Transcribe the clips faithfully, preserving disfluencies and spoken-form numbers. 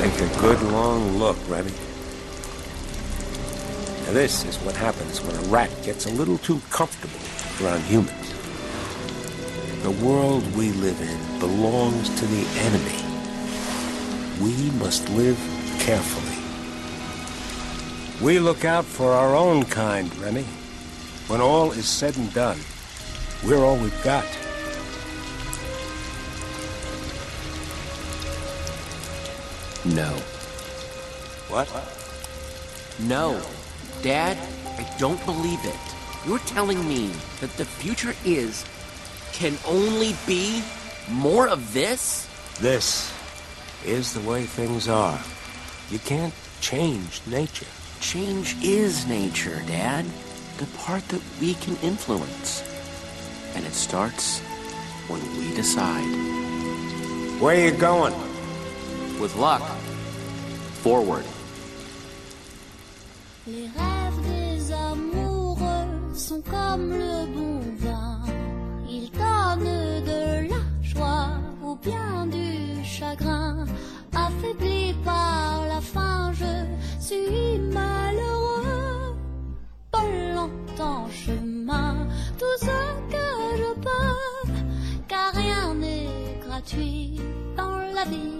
Take a good long look, Remy. Now this is what happens when a rat gets a little too comfortable around humans. The world we live in belongs to the enemy. We must live carefully. We look out for our own kind, Remy. When all is said and done, we're all we've got. No. What? No. Dad, I don't believe it. You're telling me that the future is, can only be, more of this? This is the way things are. You can't change nature. Change is nature, Dad. The part that we can influence. And it starts when we decide. Where are you going? With luck, forward. Les rêves des amoureux sont comme le bon vin. Ils donnent de la joie ou bien du chagrin. Affaibli par la faim, je suis malheureux. Pas longtemps chemin, tout ce que je peux, car rien n'est gratuit dans la vie.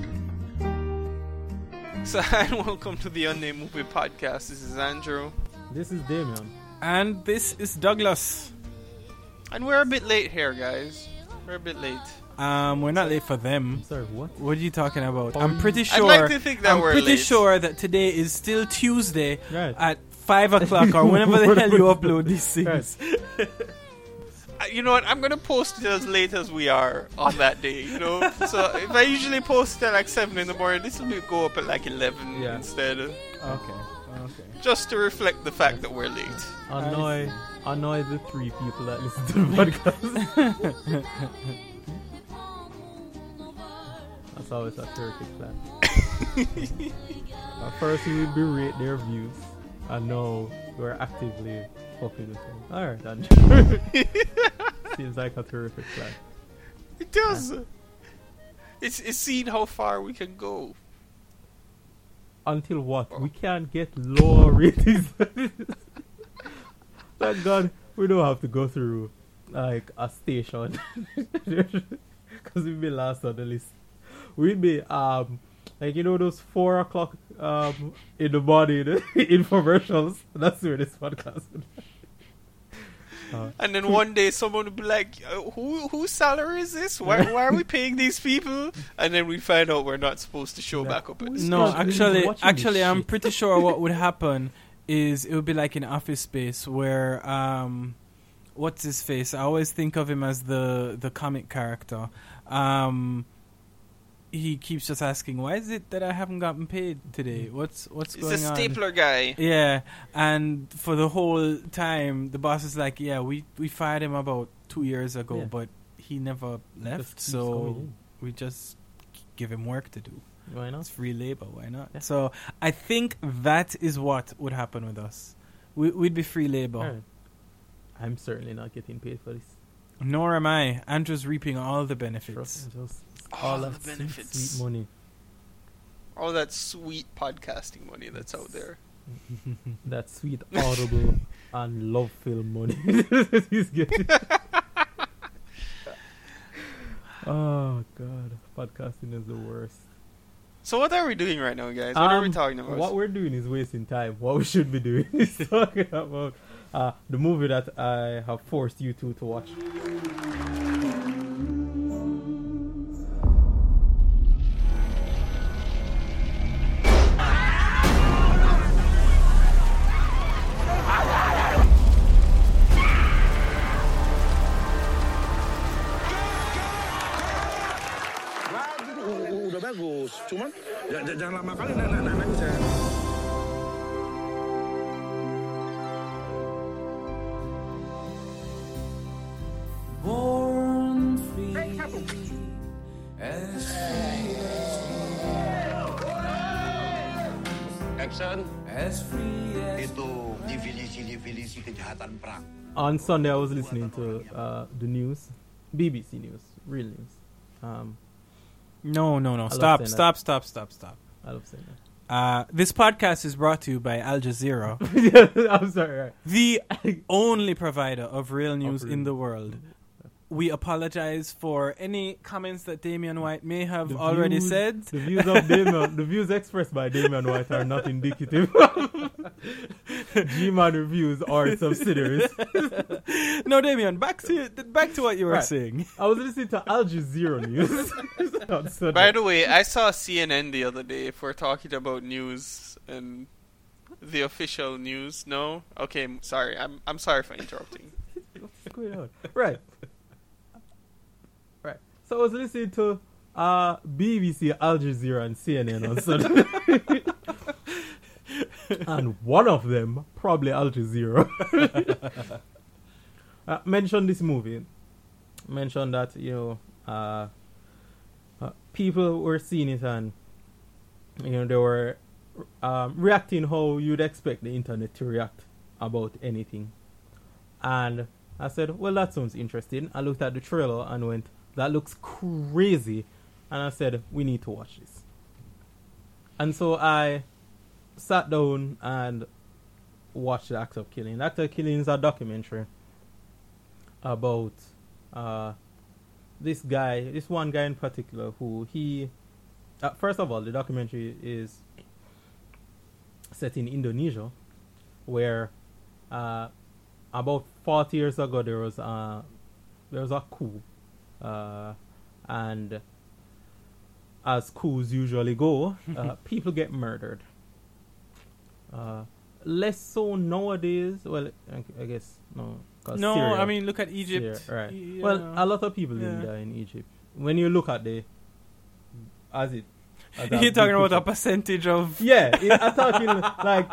So, and welcome to the Unnamed Movie Podcast. This is Andrew. This is Damien. And this is Douglas. And we're a bit late here, guys. We're a bit late. Um, we're not late for them. Sorry, what? What are you talking about? Um, I'm pretty sure. I'd like to think that I'm we're pretty late. sure that today is still Tuesday Right. at five o'clock or whenever the hell you upload these things. Uh, You know what? I'm going to post it as late as we are on that day, you know? So, if I usually post it at like seven in the morning, this will go up at like eleven Yeah. instead. Okay. Okay. Just to reflect the fact that we're late. Annoy, annoy the three people that listen to the podcast. That's always a terrific plan. At first we would berate their views, and now we're actively fucking with them. Alright, Andrew. Seems like a terrific plan. It does. It's, it's seeing how far we can go. Until what? We can't get lower ratings. Thank God we don't have to go through like a station. Because we'd be last on the list. We'd be um like you know those four o'clock um in the morning infomercials. That's where this podcast would be. Uh, And then one day someone would be like, uh, who whose salary is this? Why, why are we paying these people? And then we find out we're not supposed to show back up at this. No, Who's actually, watching actually, this I'm shit? pretty sure what would happen is it would be like in Office Space where um, what's his face? I always think of him as the the comic character. Um, he keeps just asking, "Why is it that I haven't gotten paid today? What's what's He's going a on?" stapler guy. Yeah, and for the whole time, the boss is like, "Yeah, we we fired him about two years ago, Yeah. but he never left, keeps coming so in. we just give him work to do." Why not? It's free labor, why not? Yeah. So I think that is what would happen with us. We, we'd be free labor. Alright. I'm certainly not getting paid for this. Nor am I. Andrew's reaping all the benefits. Trust me, just All that the sweet, benefits. sweet money. All that sweet podcasting money that's out there. That sweet audible and love film money. He's getting. Oh god, podcasting is the worst. So what are we doing right now, guys? What are we Um, talking about? What we're doing is wasting time. What we should be doing is talking about uh, the movie that I have forced you two to watch. Udah bagus, cuman j- j- jangan lama kali nak nak nak nangis ya. Born free as Action. as free as Itu definisi-definisi kejahatan perang. On Sunday, I was listening to uh, the news, B B C News, real news. Um, No, no, no. love Stop, saying stop, stop, stop, stop. I love saying Uh, this podcast is brought to you by Al Jazeera, that. I'm sorry. Right. the only provider of real news Of in real- the world. We apologize for any comments that Damian White may have The already views- said. The views of Damian, the views expressed by Damian White are not indicative. G-Man Reviews are subsidiaries. No, Damian, back to back to what you were Right. saying. I was listening to Al Jazeera news. So By the way, I saw C N N the other day. If we're talking about news and the official news, no. Okay, m- sorry. I'm I'm sorry for interrupting. What's going on? Right. Right. So I was listening to uh, B B C, Al Jazeera, and C N N on Sunday. And one of them, probably Al Jazeera, uh, mentioned this movie. Mentioned that, you know, uh, uh, people were seeing it and, you know, they were um, reacting how you'd expect the internet to react about anything. And I said, well, that sounds interesting. I looked at the trailer and went, that looks crazy. And I said, we need to watch this. And so I sat down and watched The Act of Killing. The Act of Killing is a documentary about uh, this guy, this one guy in particular, who he... Uh, first of all, the documentary is set in Indonesia, where uh, about forty years ago there was a, there was a coup. Uh, and as coups usually go, uh, people get murdered. Uh, less so nowadays. Well, I, I guess no. 'cause No, Syria, I mean, look at Egypt. Syria, right. Yeah. Well, a lot of people Yeah. didn't die in Egypt. When you look at the, as it, as You're big talking about a picture- percentage of... Yeah, it, I'm talking like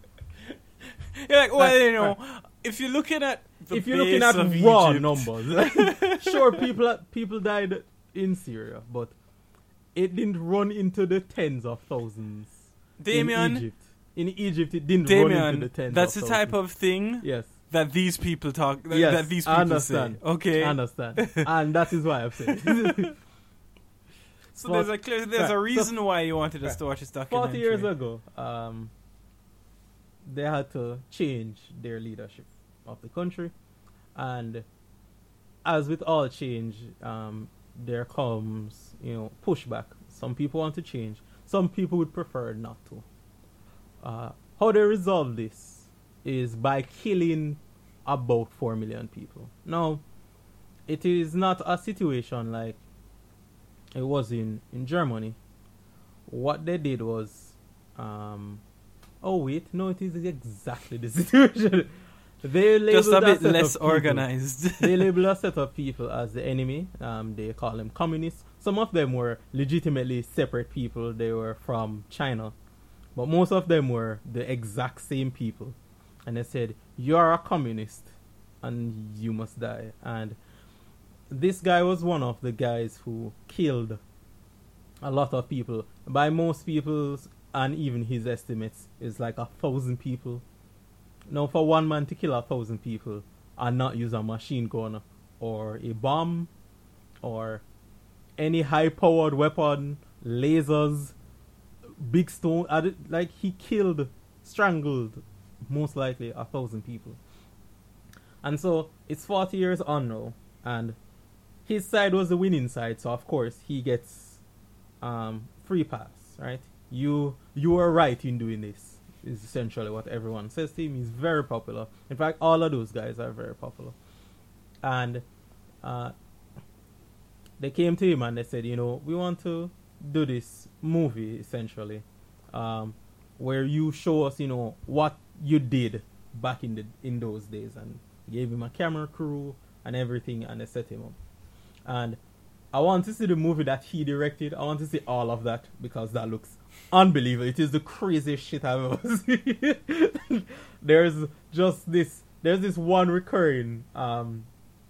You're like, well, Right, you know, if you're looking at the if you're looking base at of raw Egypt- numbers, sure, people people died in Syria, but it didn't run into the tens of thousands. Damian, in Egypt, in Egypt, it didn't run into the Damian, tens. that's the of type thousands. of thing Yes, that these people talk. That, yes, that these I people understand. say. Okay, I understand, and that is why I've said. it. so there's a clear, there's right, a so- reason why you wanted us right. to watch this documentary. Forty years ago, um, they had to change their leadership of the country, and as with all change, um, there comes, you know, pushback. Some people want to change. Some people would prefer not to. Uh, how they resolve this is by killing about four million people. Now, it is not a situation like it was in, in Germany. What they did was, um, oh wait, no, it is exactly the situation. They labeled Just a bit set of less people- organized. They label a set of people as the enemy. Um, they call them communists. Some of them were legitimately separate people. They were from China. But most of them were the exact same people. And they said, you're a communist and you must die. And this guy was one of the guys who killed a lot of people. By most people's and even his estimates, is like a thousand people. Now, for one man to kill a thousand people and not use a machine gun or a bomb or any high-powered weapon, lasers, big stone, I did- like he killed, strangled, most likely a thousand people. And so it's forty years on now, and his side was the winning side, so of course he gets um, free pass, right? You you were right in doing this. Is essentially what everyone says to him. He's very popular. In fact, all of those guys are very popular. And uh, they came to him and they said, you know, we want to do this movie, essentially, um, where you show us, you know, what you did back in the in those days. And gave him a camera crew and everything, and they set him up. And I want to see the movie that he directed. I want to see all of that because that looks unbelievable. It is the craziest shit I've ever seen. There's just this. There's this one recurring um,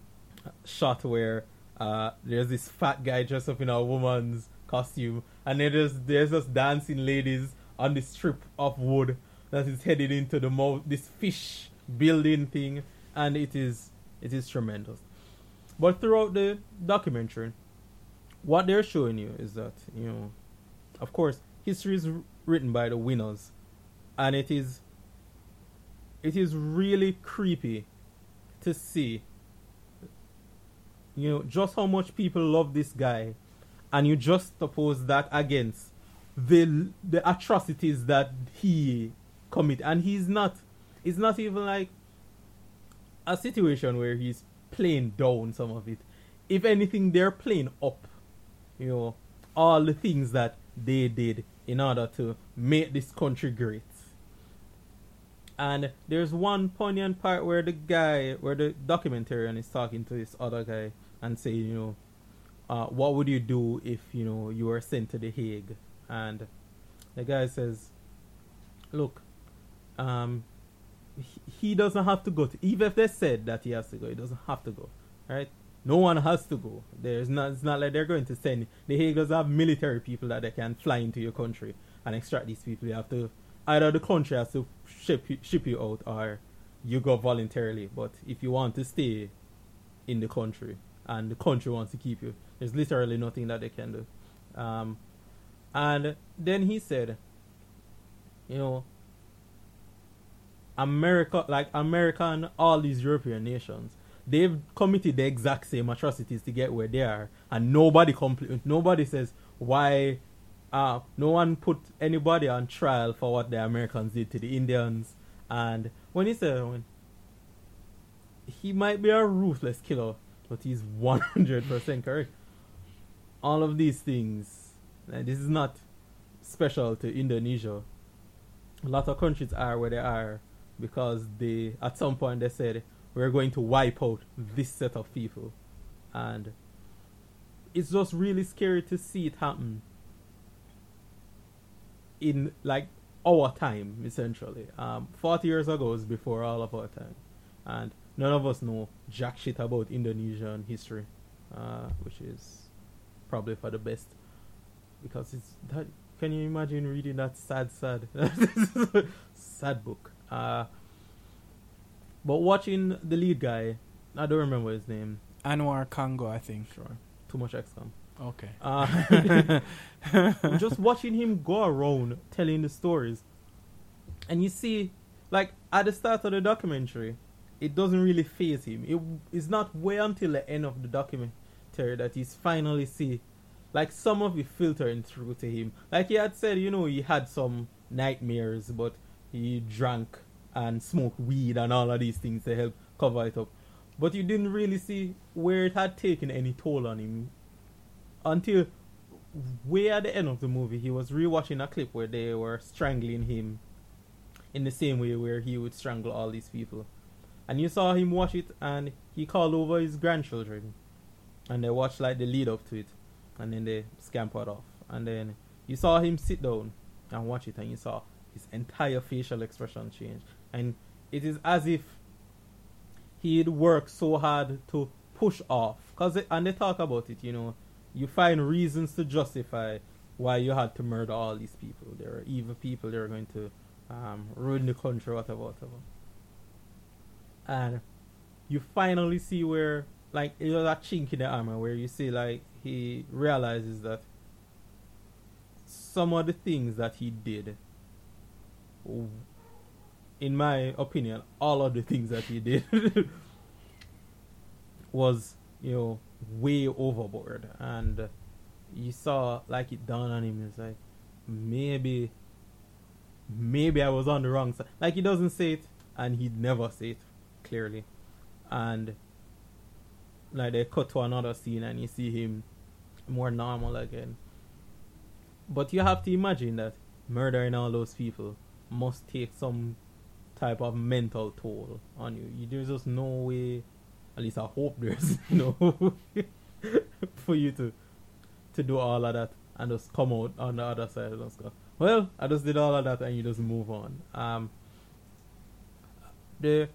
shot where uh, there's this fat guy dressed up in a woman's costume, and then there's there's just dancing ladies on this strip of wood that is headed into the mouth, this fish building thing, and it is it is tremendous. But throughout the documentary, what they're showing you is that, you know, of course, history is r- written by the winners, and it is it is really creepy to see, you know, just how much people love this guy, and you just oppose that against the the atrocities that he commit, and he's not it's not even like a situation where he's playing down some of it. If anything, they're playing up, you know, all the things that they did in order to make this country great. And there's one poignant part where the guy, where the documentarian is talking to this other guy and saying, you know, uh, what would you do if, you know, you were sent to The Hague? And the guy says, look, um, he, he doesn't have to go. To, even if they said that he has to go, he doesn't have to go, right? No one has to go. There's not. It's not like they're going to send. The Hague doesn't have military people that they can fly into your country and extract these people. You have to either the country has to ship you, ship you out, or you go voluntarily. But if you want to stay in the country and the country wants to keep you, there's literally nothing that they can do. Um, and then he said, you know, America, like America and all these European nations, they've committed the exact same atrocities to get where they are, and nobody compl- nobody says why. Uh, no one put anybody on trial for what the Americans did to the Indians. And when he said, when he might be a ruthless killer, but he's one hundred percent correct. All of these things, like, this is not special to Indonesia. A lot of countries are where they are because they, at some point, they said, we're going to wipe out this set of people. And it's just really scary to see it happen in, like, our time, essentially. Um, forty years ago is before all of our time. And none of us know jack shit about Indonesian history, uh, which is probably for the best. Because it's that, can you imagine reading that sad, sad, sad book? Uh, but watching the lead guy, I don't remember his name. Anwar Congo, I think. Sure. Too much X COM. Okay. Uh, just watching him go around telling the stories. And you see, like, at the start of the documentary, it doesn't really faze him. It, it's not way until the end of the documentary that he's finally see, like, some of it filtering through to him. Like he had said, you know, he had some nightmares, but he drank and smoked weed and all of these things to help cover it up. But you didn't really see where it had taken any toll on him until way at the end of the movie. He was rewatching a clip where they were strangling him in the same way where he would strangle all these people. And you saw him watch it, and he called over his grandchildren. And they watched, like, the lead up to it. And then they scampered off. And then you saw him sit down and watch it, and you saw his entire facial expression change. And it is as if he'd worked so hard to push off. Cause it, and they talk about it, you know. You find reasons to justify why you had to murder all these people. They were evil people. They were going to um, ruin the country, whatever, whatever. And you finally see where, like, it was a chink in the armor where you see, like, he realizes that some of the things that he did, in my opinion, all of the things that he did was, you know, way overboard. And you saw, like, it dawned on him. It's like, maybe maybe I was on the wrong side. Like, he doesn't say it, and he'd never say it clearly. And like, they cut to another scene and you see him more normal again. But you have to imagine that murdering all those people must take some type of mental toll on you. you there's just no way, at least I hope there's no way for you to to do all of that and just come out on the other side and just go, well, I just did all of that, and you just move on. Um, the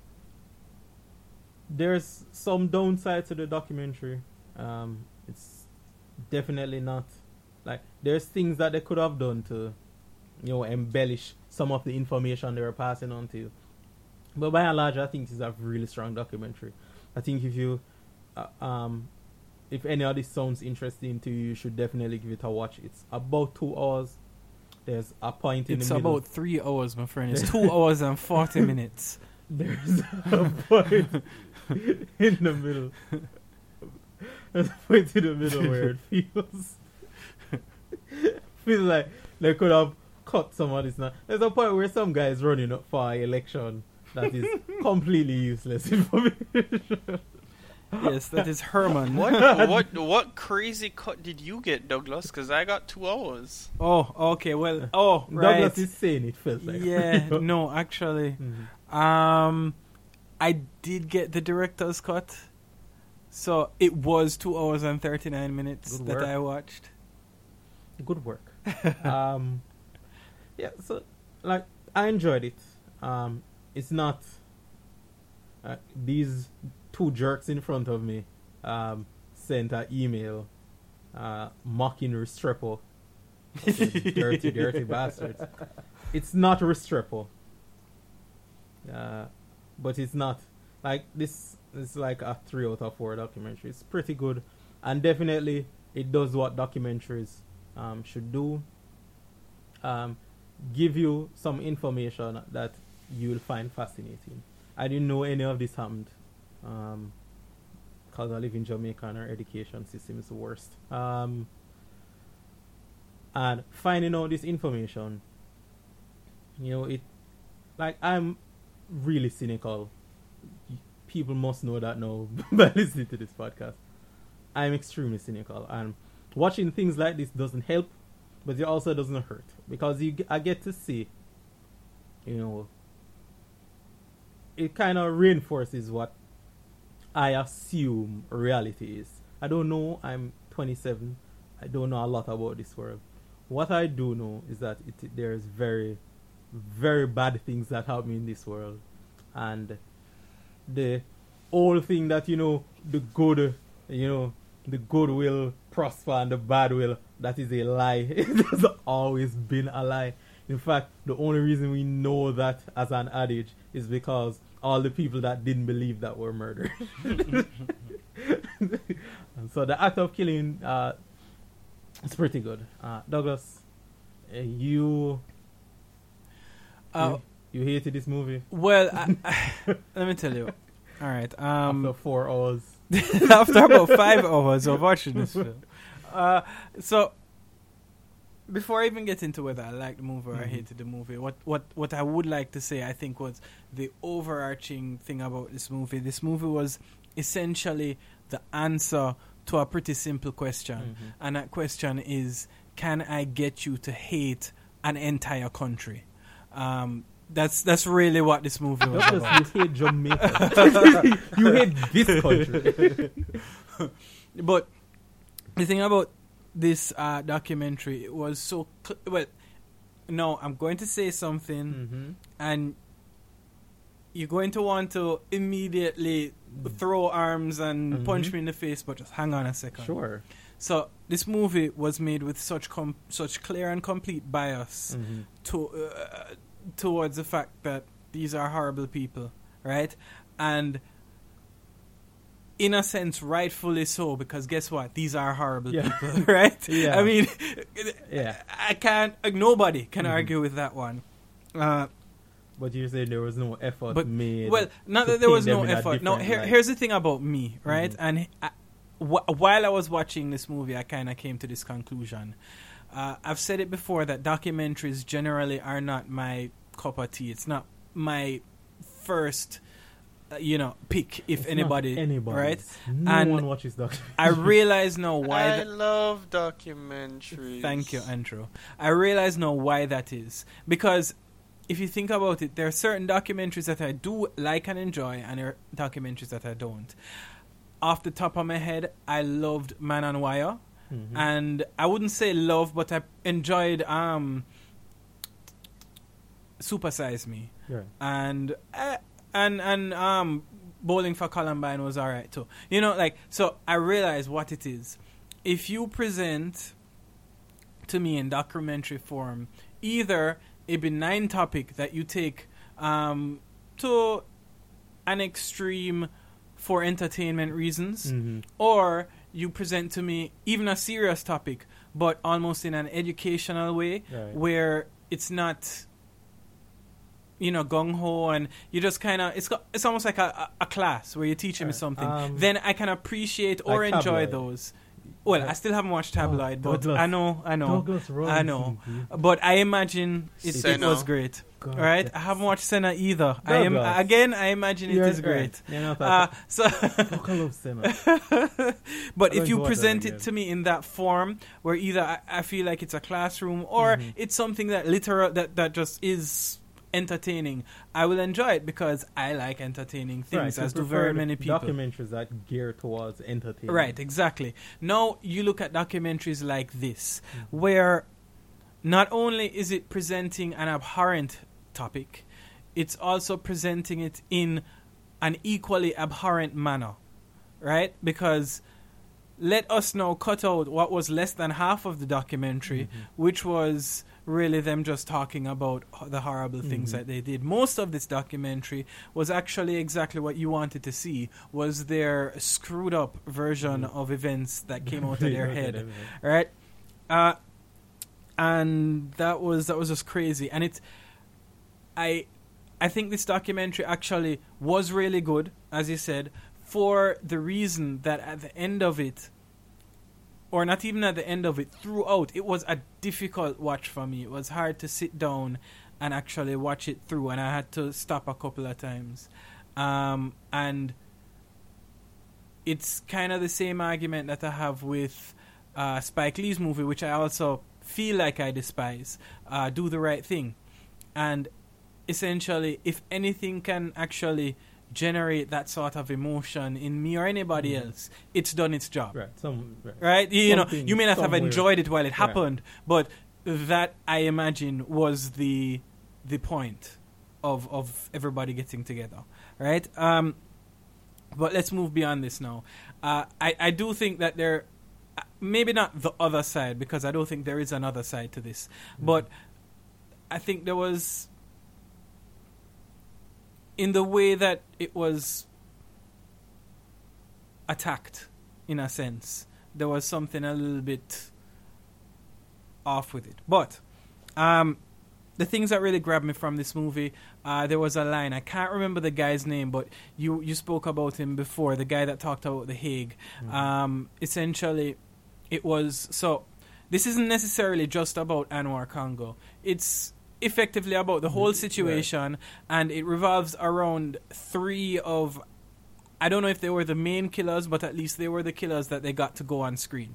There's some downside to the documentary. Um, it's definitely not, like, there's things that they could have done to, you know, embellish some of the information they were passing on to you. But by and large, I think it's a really strong documentary. I think if you, uh, um, if any of this sounds interesting to you, you should definitely give it a watch. It's about two hours, there's a point in It's the middle. about three hours, my friend. It's two hours and forty minutes. There's a point in the middle. There's a point in the middle where it feels feels like they could have cut some of this now. There's a point where some guy is running up for an election that is completely useless information. Yes, that is Herman. What what what crazy cut did you get, Douglas? Because I got two hours. Oh, okay. Well, oh, right. Douglas is saying it feels like. Yeah, no, actually, Mhm. um, I did get the director's cut, so it was two hours and thirty nine minutes Good that work. I watched. Good work. um, yeah, so like I enjoyed it. Um, it's not uh, these two jerks in front of me um, sent an email uh, mocking Restrepo. dirty, dirty bastards. It's not Restrepo. Uh, but it's not like this. It's like a three out of four documentary. It's pretty good, and definitely it does what documentaries um, should do. Um, give you some information that you'll find fascinating. I didn't know any of this happened. Um, because I live in Jamaica and our education system is the worst. Um, and finding out this information, you know, it like I'm really cynical. People must know that now by listening to this podcast. I'm extremely cynical, and watching things like this doesn't help, but it also doesn't hurt because you, I get to see, you know, it kind of reinforces what I assume reality is. I don't know. I'm twenty-seven. I don't know a lot about this world. What I do know is that it, there's very, very bad things that happen in this world, and the whole thing that, you know, the good, you know, the good will prosper and the bad will, that is a lie. It has always been a lie. In fact, the only reason we know that as an adage is because all the people that didn't believe that were murdered. And so the act of killing uh, is pretty good. Uh, Douglas, uh, you, Uh, you you hated this movie well, I, I, let me tell you. All right. Um, after four hours. after about five hours of watching this film. Uh, so, before I even get into whether I liked the movie or I Mhm. hated the movie, what, what, what I would like to say, I think, was the overarching thing about this movie. This movie was essentially the answer to a pretty simple question. Mhm. And that question is, can I get you to hate an entire country? Um, that's that's really what this movie was about. Douglas, you hate Jamaica. You hate this country. But the thing about this uh, documentary, it was so cl- well. No, I'm going to say something, Mm-hmm. and you're going to want to immediately throw arms and Mhm. punch me in the face. But just hang on a second. Sure. So this movie was made with such com- such clear and complete bias Mm-hmm. to uh, towards the fact that these are horrible people, right? And in a sense, rightfully so, because guess what? These are horrible Yeah. people, right? Yeah. I mean, Yeah. I can't. Uh, nobody can Mhm. argue with that one. Uh, But you're saying there was no effort But- made. well, not to that there was paint no them in a effort. No, different here, light. here's the thing about me, right? Mhm. And I, wh- while I was watching this movie, I kind of came to this conclusion. Uh, I've said it before that documentaries generally are not my cup of tea. It's not my first, uh, you know, pick, if It's not anybody, anybody's. right? No And one watches documentaries. I realize now why. I that- love documentaries. Thank you, Andrew. I realize now why that is. Because if you think about it, there are certain documentaries that I do like and enjoy, and there are documentaries that I don't. Off the top of my head, I loved Man on Wire. Mhm. And I wouldn't say love, but I enjoyed um, Super Size Me. Yeah. And uh, and and um, Bowling for Columbine was alright too. You know, like, so I realize what it is. If you present to me in documentary form either a benign topic that you take um, to an extreme for entertainment reasons, Mhm. or you present to me even a serious topic but almost in an educational way, Right. where it's not, you know, gung ho, and you just kind of, it's got, it's almost like a, a, a class where you're teaching me Right. something. Um, Then I can appreciate or like enjoy Tabloid. those. Well, Like- I still haven't watched Tabloid, Oh, but Douglas. I know, I know, Douglas I know. Robinson, dude. But I imagine it, it Senna. was great. God, Right? that's- I haven't watched Senna either. I am Douglas. again. I imagine it You're is great. right. Yeah, no, Uh, that's- so, Fuck, I love Senna. but I'm if you going to watch that present again. it to me in that form, where either I, I feel like it's a classroom or Mm-hmm. it's something that literal that that just is entertaining, I will enjoy it because I like entertaining things, Right, as you do very prefer many people. Documentaries that gear towards entertainment. Right, exactly. Now you look at documentaries like this, Mm-hmm. where not only is it presenting an abhorrent topic, it's also presenting it in an equally abhorrent manner, right? Because let us now cut out what was less than half of the documentary, Mm-hmm. which was really them just talking about h- the horrible things Mhm. that they did. Most of this documentary was actually exactly what you wanted to see, was their screwed up version of events that came out of their Okay, head, okay. right? Uh, and that was that was just crazy. And it, I, I think this documentary actually was really good, as you said, for the reason that at the end of it, or not even at the end of it, throughout, it was a difficult watch for me. It was hard to sit down and actually watch it through, and I had to stop a couple of times. Um, and it's kind of the same argument that I have with uh, Spike Lee's movie, which I also feel like I despise, uh, Do the Right Thing. And essentially, if anything can actually generate that sort of emotion in me or anybody Mhm. else, it's done its job. Right. Some. Right. Right? You, you know, Something you may not have somewhere. enjoyed it while it Right. happened, but that, I imagine, was the the point of of everybody getting together. Right? Um, but let's move beyond this now. Uh, I, I do think that there, uh, maybe not the other side, because I don't think there is another side to this, Mhm. but I think there was, in the way that it was attacked, in a sense, there was something a little bit off with it. But um, the things that really grabbed me from this movie, uh, there was a line, I can't remember the guy's name, but you, you spoke about him before, the guy that talked about The Hague. Mhm. Um, essentially, it was, so this isn't necessarily just about Anwar Congo. It's effectively about the whole Mm, situation, and it revolves around three of, I don't know if they were the main killers, but at least they were the killers that they got to go on screen.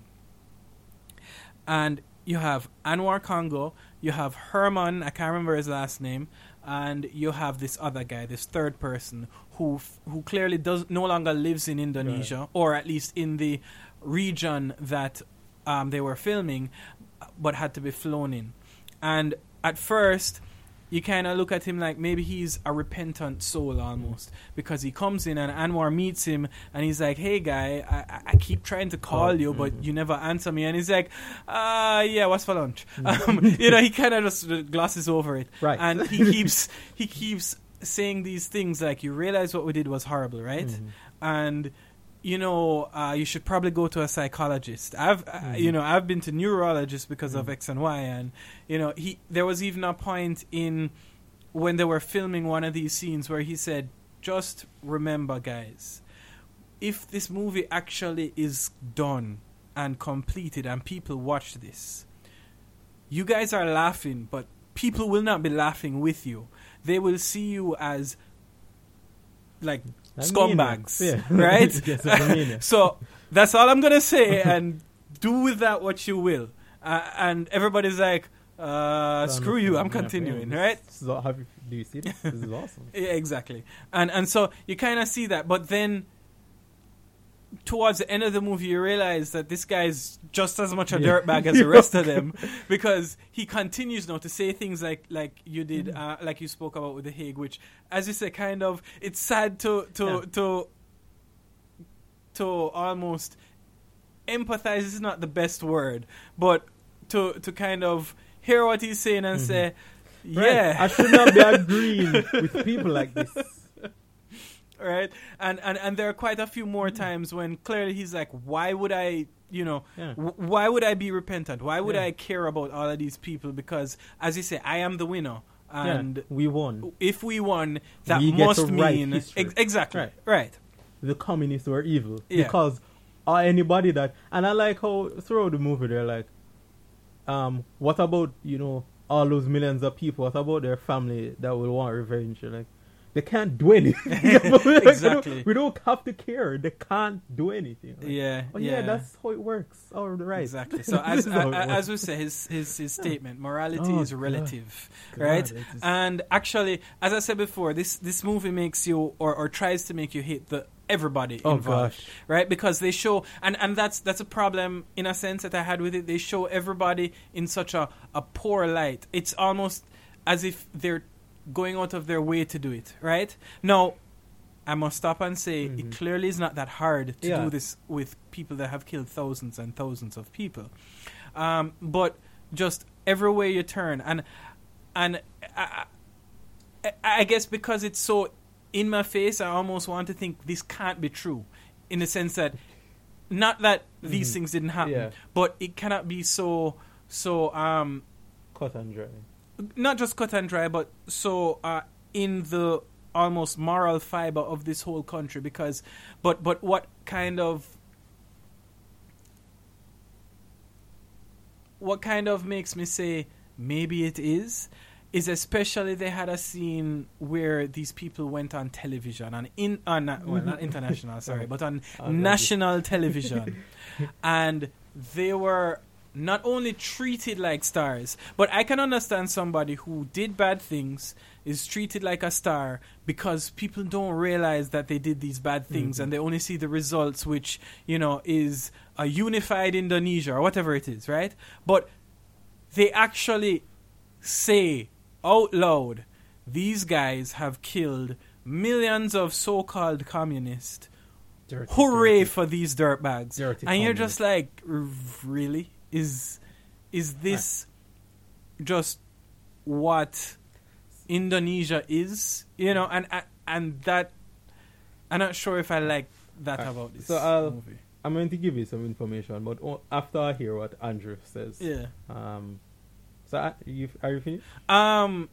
And you have Anwar Congo, you have Herman, I can't remember his last name, and you have this other guy, this third person, who f- who clearly does no longer lives in Indonesia, or at least in the region that um, they were filming, but had to be flown in. And at first, you kind of look at him like maybe he's a repentant soul almost, because he comes in and Anwar meets him and he's like, "Hey guy, I, I- I keep trying to call Oh, you, but mhm. you never answer me." And he's like, "Uh, yeah, what's for lunch?" Um, you know, he kind of just glosses over it, Right. and he keeps he keeps saying these things like, "You realize what we did was horrible, right?" Mhm. And you know, uh, you should probably go to a psychologist. I've, uh, Mhm. you know, I've been to neurologists because of Mhm. X and Y, and you know, he. There was even a point in when they were filming one of these scenes where he said, "Just remember, guys, if this movie actually is done and completed, and people watch this, you guys are laughing, but people will not be laughing with you. They will see you as like." I mean Scumbags, it. Yeah. right? Yes, I mean it. So that's all I'm gonna say, and do with that what you will. Uh, and everybody's like, uh, "Screw you! I'm Yeah, continuing." yeah. Right? So have you, do you see this? This is awesome. Yeah, exactly. And and so you kind of see that, but then towards the end of the movie, you realize that this guy's just as much a Yeah. dirtbag as the rest of them, because he continues now to say things like like you did, Mm-hmm. uh, like you spoke about with The Hague, which, as you say, kind of it's sad to to Yeah. to to almost empathize. Is not the best word, but to to kind of hear what he's saying and Mhm. say, Right. yeah, I should not be agreeing with people like this. right? And, and and there are quite a few more times when clearly he's like, why would I, you know, Yeah. w- why would I be repentant? Why would Yeah. I care about all of these people? Because, as you say, I am the winner. And yeah, we won. if we won, that We get must to write mean... history. Ex- exactly, Right. right. The communists were evil Yeah. because uh, anybody that, and I like how throughout the movie they're like, um, what about, you know, all those millions of people? What about their family that will want revenge? You're like, they can't do anything. Like, we don't- Exactly. We don't have to care. They can't do anything. Like, Yeah, oh yeah. yeah, that's how it works. All right. Exactly. So This as is how it as, works. as we say, his his, his statement, morality Oh, is God. relative, God, right? it is- And actually, as I said before, this this movie makes you or, or tries to make you hate the everybody Oh, involved, gosh. right? Because they show and, and that's that's a problem in a sense that I had with it. They show everybody in such a, a poor light. It's almost as if they're going out of their way to do it, right? Now, I must stop and say it clearly is not that hard to Yeah. do this with people that have killed thousands and thousands of people. Um, but just everywhere you turn, and and I, I, I guess because it's so in my face, I almost want to think this can't be true, in the sense that not that these things didn't happen, Yeah. but it cannot be so so um Cut and dry. not just cut and dry, but so uh, in the almost moral fiber of this whole country. Because, but but what kind of what kind of makes me say maybe it is, is especially they had a scene where these people went on television on in uh, not, well not international sorry but on Oh, national television, and they were not only treated like stars, but I can understand somebody who did bad things is treated like a star because people don't realize that they did these bad things, and they only see the results, which, you know, is a unified Indonesia or whatever it is, right? But they actually say out loud, these guys have killed millions of so-called communists. Dirty, Hooray dirty. for these dirtbags. Dirty And you're communists. just like, "R- really? Is is this just what Indonesia is? You know, and and, and that I'm not sure if I like that Alright, about this so I'll- movie. I'm going to give you some information, but o- after I hear what Andrew says, Yeah. Um, so I, you, are you finished? Um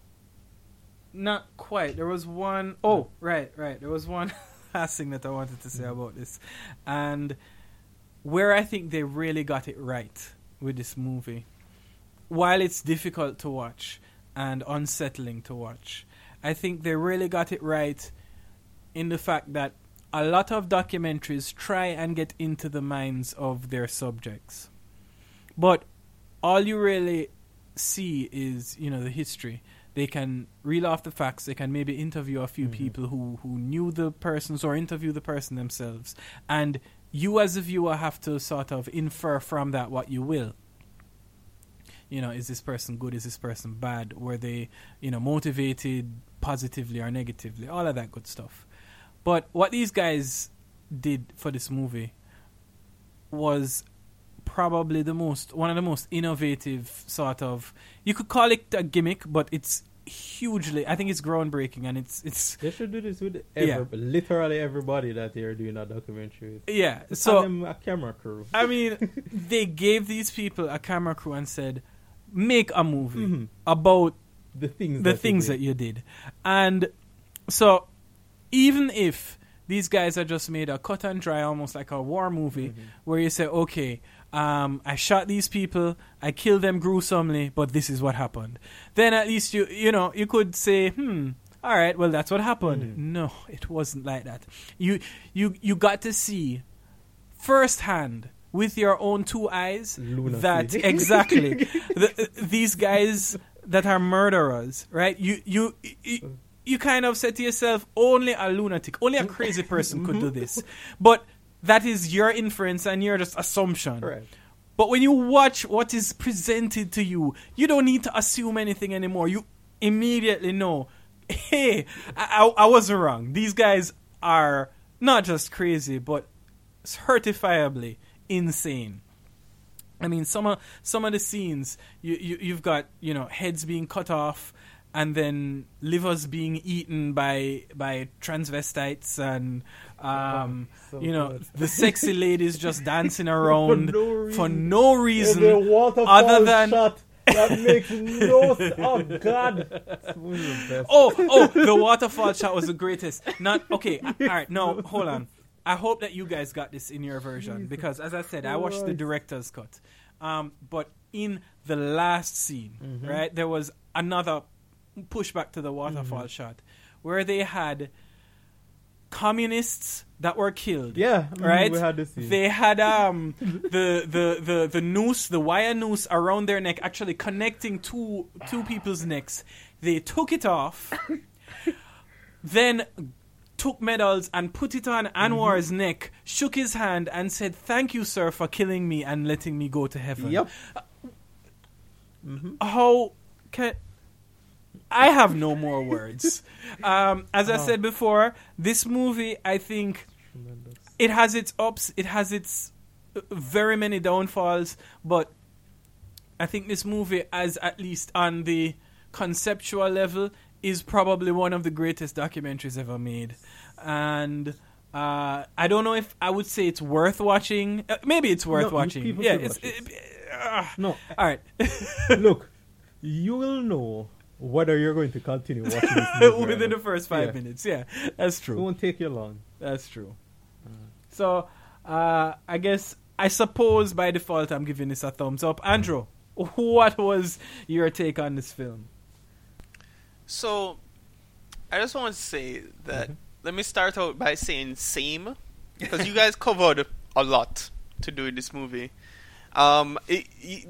not quite. There was one oh, right, right. There was one last thing that I wanted to say about this. And where I think they really got it right with this movie, while it's difficult to watch and unsettling to watch, I think they really got it right in the fact that a lot of documentaries try and get into the minds of their subjects. But all you really see is, you know, the history. They can reel off the facts. They can maybe interview a few people who, who knew the persons or interview the person themselves. And you as a viewer have to sort of infer from that what you will. You know, is this person good? Is this person bad? Were they, you know, motivated positively or negatively? All of that good stuff. But what these guys did for this movie was probably the most, one of the most innovative sort of, you could call it a gimmick, but it's hugely, I think it's groundbreaking, and it's, it's They should do this with Yeah. every, literally everybody that they're doing a documentary with. yeah. Just So, hand them a camera crew. I mean, they gave these people a camera crew and said, make a movie Mhm. about The things the that things they that you did. And so, even if these guys are just made a cut and dry, almost like a war movie, where you say, okay, um, I shot these people, I killed them gruesomely, but this is what happened. Then at least you, you know, you could say, hmm, all right, well, that's what happened. No, it wasn't like that. You, you, you got to see firsthand with your own two eyes Lunacy. that exactly the, these guys that are murderers, right? You, you, you, you kind of said to yourself, only a lunatic, only a crazy person could do this. But that is your inference and your just assumption. Right. But when you watch what is presented to you, you don't need to assume anything anymore. You immediately know, hey, I, I, I wasn't wrong. These guys are not just crazy, but certifiably insane. I mean, some of some of the scenes, you, you you've got, you know, heads being cut off, and then livers being eaten by by transvestites and um Oh, so you know good. the sexy ladies just dancing around no reason. for no reason The waterfall other than shot that makes no sense. Oh God, This was the best. oh oh the waterfall shot was the greatest. Not okay. All right, no, hold on. I hope that you guys got this in your version because, as I said, I watched the Christ. director's cut. Um, but in the last scene, Mm-hmm. right, there was another pushback to the waterfall Mm-hmm. shot where they had communists that were killed. Yeah, mhm, right. we had this scene. They had um the, the the the noose, the wire noose around their neck, actually connecting two two people's necks. They took it off, then took medals and put it on Anwar's Mm-hmm. neck, shook his hand, and said, "Thank you, sir, for killing me and letting me go to heaven." Yep. Mm-hmm. How can I have no more words? um, as I Oh. said before, this movie, I think, Tremendous. it has its ups, it has its uh, very many downfalls, but I think this movie, as at least on the conceptual level, is probably one of the greatest documentaries ever made. And uh, I don't know if I would say it's worth watching. Uh, maybe it's worth No, you watching. people Yeah, should it's watch it, uh, No, all right. look, you will know whether you're going to continue watching this movie or Within the not. first five Yeah. minutes. Yeah, that's It true. won't take you long. That's true. So, uh, I guess, I suppose by default I'm giving this a thumbs up. Andrew, what was your take on this film? So, I just want to say that, Mm-hmm. let me start out by saying same, because you guys covered a lot to do in this movie. Um, it, it,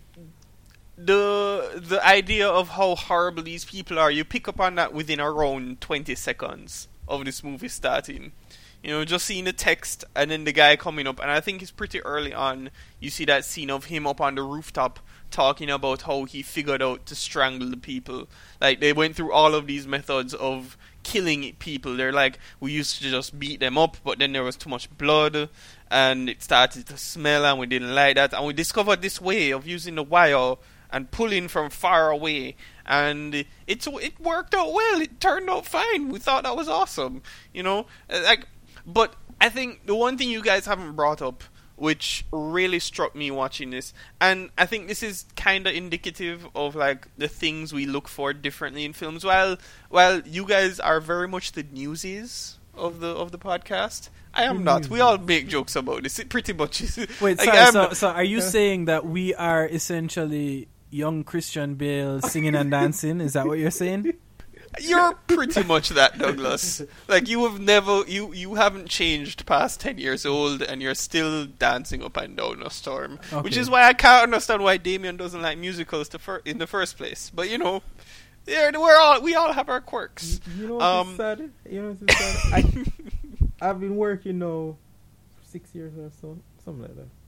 the the idea of how horrible these people are, you pick up on that within around twenty seconds of this movie starting. You know, just seeing the text and then the guy coming up, and I think it's pretty early on, you see that scene of him up on the rooftop talking about how he figured out to strangle the people. Like, they went through all of these methods of killing people. They're like, we used to just beat them up, but then there was too much blood, and it started to smell, and we didn't like that. And we discovered this way of using the wire and pulling from far away, and it's it worked out well. It turned out fine. We thought that was awesome, you know. Uh, Like, but I think the one thing you guys haven't brought up, which really struck me watching this, and I think this is kind of indicative of like the things we look for differently in films. While while you guys are very much the newsies of the of the podcast, I am not. We all make jokes about this. It pretty much is. Wait, like, sorry, I'm so, not- so are you saying that we are essentially young Christian Bale singing and dancing? Is that what you're saying? You're pretty much that, Douglas. Like, you have never, you, you haven't changed past ten years old, and you're still dancing up and down a storm. Which Okay. is why I can't understand why Damien doesn't like musicals to fir- in the first place. But, you know, yeah, we're all, we all have our quirks. You know what's Um, sad? You know what's sad? I, I've been working now for six years or so, something like that.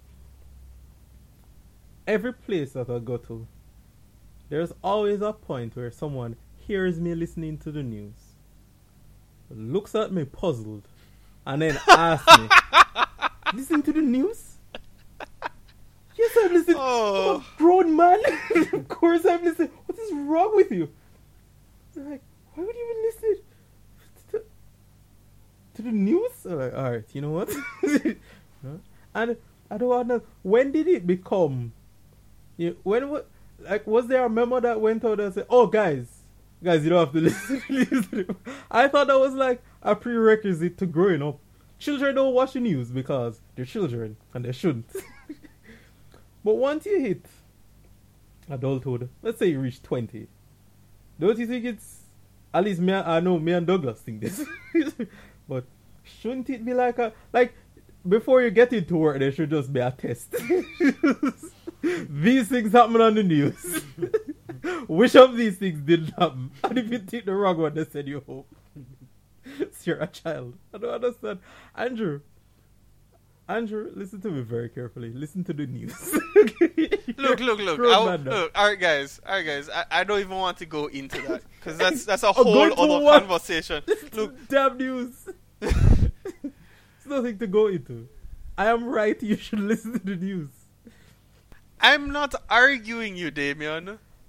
Every place that I go to, there's always a point where someone hears me listening to the news, looks at me puzzled, and then asks me, "Listen to the news?" Yes, I'm listening. Oh. I'm a grown man. Of course I'm listening. What is wrong with you? I'm like, why would you even listen to, to the news? I'm like, all right, you know what? Huh? And I don't know, when did it become? You when wa- like was there a memo that went out and said, "Oh, guys, guys, you don't have to listen." listen. I thought that was like a prerequisite to growing up. Children don't watch the news because they're children and they shouldn't. But once you hit adulthood, let's say you reach twenty, don't you think it's, at least me, I know me and Douglas think this, but shouldn't it be like a, like, before you get into work, there should just be a test. These things happen on the news. Which of these things didn't happen? And if you take the wrong one, they send you home. So you're a child. I don't understand. Andrew, Andrew, listen to me very carefully. Listen to the news. Look, look, look. Grown I'll- man now. look. All right, guys. All right, guys. I, I don't even want to go into that because that's that's a Oh, whole go to other what? conversation. Look, Damn news. It's nothing to go into. I am right. You should listen to the news. I'm not arguing you, Damien.